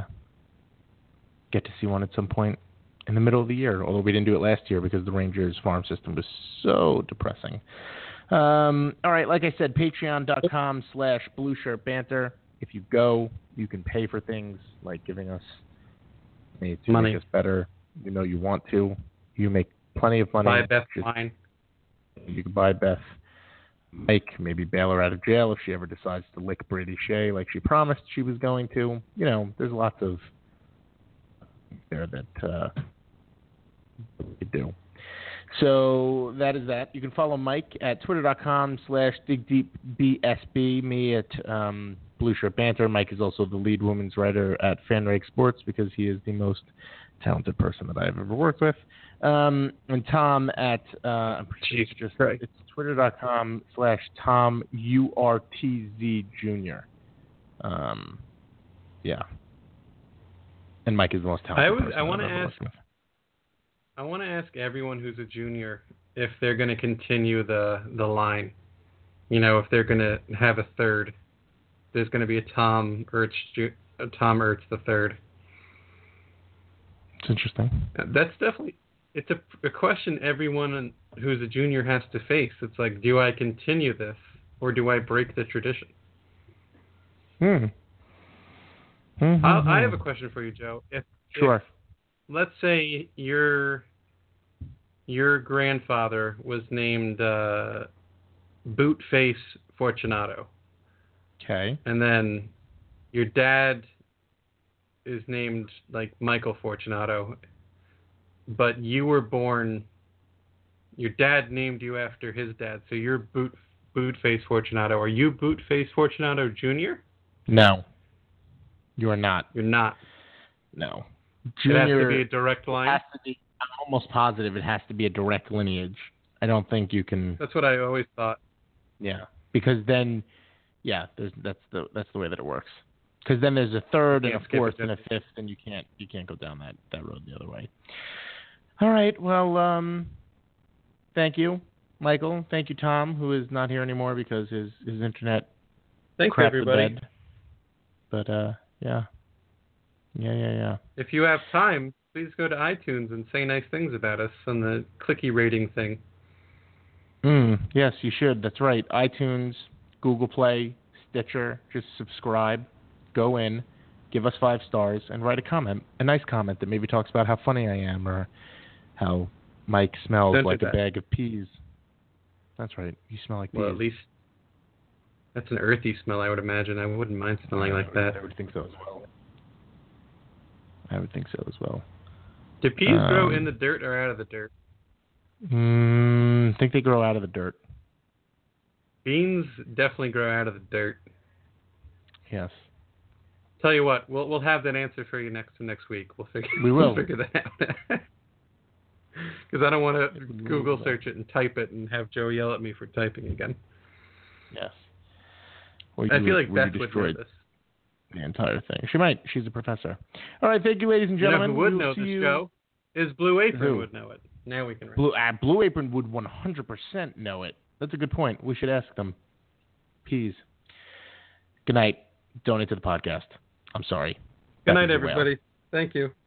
[SPEAKER 1] get to see one at some point in the middle of the year. Although we didn't do it last year because the Rangers farm system was so depressing. Um, all right, like I said, patreon.com slash Blue Shirt Banter. If you go, you can pay for things like giving us money to
[SPEAKER 2] Money.
[SPEAKER 1] make us better. You know you want to. You make plenty of money.
[SPEAKER 2] Buy Beth
[SPEAKER 1] Just-
[SPEAKER 2] wine.
[SPEAKER 1] You can buy Beth Mike, maybe bail her out of jail if she ever decides to lick Brady Shea like she promised she was going to. You know, there's lots of there that uh, we do. So that is that. You can follow Mike at twitter.com slash digdeepbsb, me at um, Blue Shirt Banter. Mike is also the lead women's writer at FanRag Sports because he is the most talented person that I've ever worked with. Um, and Tom at uh, I'm pretty sure it's just
[SPEAKER 2] Christ.
[SPEAKER 1] it's twitter.com slash Tom U R T Z Junior. Um, yeah. And Mike is the most talented
[SPEAKER 2] I would-
[SPEAKER 1] person
[SPEAKER 2] I
[SPEAKER 1] I've
[SPEAKER 2] wanna
[SPEAKER 1] ever
[SPEAKER 2] ask-
[SPEAKER 1] worked with.
[SPEAKER 2] I want to ask everyone who's a junior if they're going to continue the the line. You know, if they're going to have a third. There's going to be a Tom Ertz, Ju- a Tom Ertz the third.
[SPEAKER 1] It's interesting.
[SPEAKER 2] That's definitely it's a, a question everyone who's a junior has to face. It's like, do I continue this or do I break the tradition?
[SPEAKER 1] Hmm. Mm-hmm.
[SPEAKER 2] I, I have a question for you, Joe. If,
[SPEAKER 1] Sure.
[SPEAKER 2] if let's say your your grandfather was named uh, Bootface Fortunato,
[SPEAKER 1] Okay.
[SPEAKER 2] and then your dad is named like Michael Fortunato, but you were born your dad named you after his dad, so you're Boot Bootface Fortunato. Are you Bootface Fortunato Junior?
[SPEAKER 1] No. You are not.
[SPEAKER 2] You're not.
[SPEAKER 1] No.
[SPEAKER 2] Junior, it has to
[SPEAKER 1] Junior
[SPEAKER 2] be a direct line?
[SPEAKER 1] has to be, I'm almost positive it has to be a direct lineage. I don't think you can...
[SPEAKER 2] That's what I always thought.
[SPEAKER 1] Yeah. Because then, yeah, there's, that's the that's the way that it works. Because then there's a third and a fourth and a fifth, and you can't you can't go down that, that road the other way. All right. Well, um, thank you, Michael. Thank you, Tom, who is not here anymore because his, his internet
[SPEAKER 2] Thanks,
[SPEAKER 1] crapped
[SPEAKER 2] everybody.
[SPEAKER 1] the bed. But, uh, yeah. Yeah, yeah, yeah.
[SPEAKER 2] If you have time, please go to iTunes and say nice things about us on the clicky rating thing.
[SPEAKER 1] Mm, yes, you should. That's right. iTunes, Google Play, Stitcher. Just subscribe. Go in, give us five stars, and write a comment, a nice comment that maybe talks about how funny I am or how Mike smells
[SPEAKER 2] Censor
[SPEAKER 1] like
[SPEAKER 2] that.
[SPEAKER 1] a bag of peas. That's right. You smell like peas.
[SPEAKER 2] Well, at least that's an earthy smell, I would imagine. I wouldn't mind smelling like that.
[SPEAKER 1] I would think so as well. I would think so as well.
[SPEAKER 2] Do peas
[SPEAKER 1] Um,
[SPEAKER 2] grow in the dirt or out of the dirt?
[SPEAKER 1] Mm, I think they grow out of the dirt.
[SPEAKER 2] Beans definitely grow out of the dirt.
[SPEAKER 1] Yes.
[SPEAKER 2] Tell you what, we'll we'll have that answer for you next next week. We'll figure
[SPEAKER 1] We will.
[SPEAKER 2] we'll figure that out. Because I don't want to
[SPEAKER 1] We
[SPEAKER 2] Google
[SPEAKER 1] will.
[SPEAKER 2] search it and type it and have Joe yell at me for typing again.
[SPEAKER 1] Yes. Or
[SPEAKER 2] I
[SPEAKER 1] you-
[SPEAKER 2] feel like
[SPEAKER 1] or you
[SPEAKER 2] Beth would know
[SPEAKER 1] destroyed
[SPEAKER 2] this.
[SPEAKER 1] the entire thing. She might. She's a professor. All right. Thank you, ladies and
[SPEAKER 2] You know
[SPEAKER 1] gentlemen.
[SPEAKER 2] who would
[SPEAKER 1] We'll
[SPEAKER 2] know
[SPEAKER 1] see
[SPEAKER 2] this,
[SPEAKER 1] you-
[SPEAKER 2] Joe? Is Blue Apron
[SPEAKER 1] Who?
[SPEAKER 2] would know it. Now we can write.
[SPEAKER 1] Blue, uh, Blue Apron would one hundred percent know it. That's a good point. We should ask them. Peas. Good night. Donate to the podcast. I'm sorry.
[SPEAKER 2] Good
[SPEAKER 1] Beth
[SPEAKER 2] night,
[SPEAKER 1] is a whale.
[SPEAKER 2] everybody. Thank you.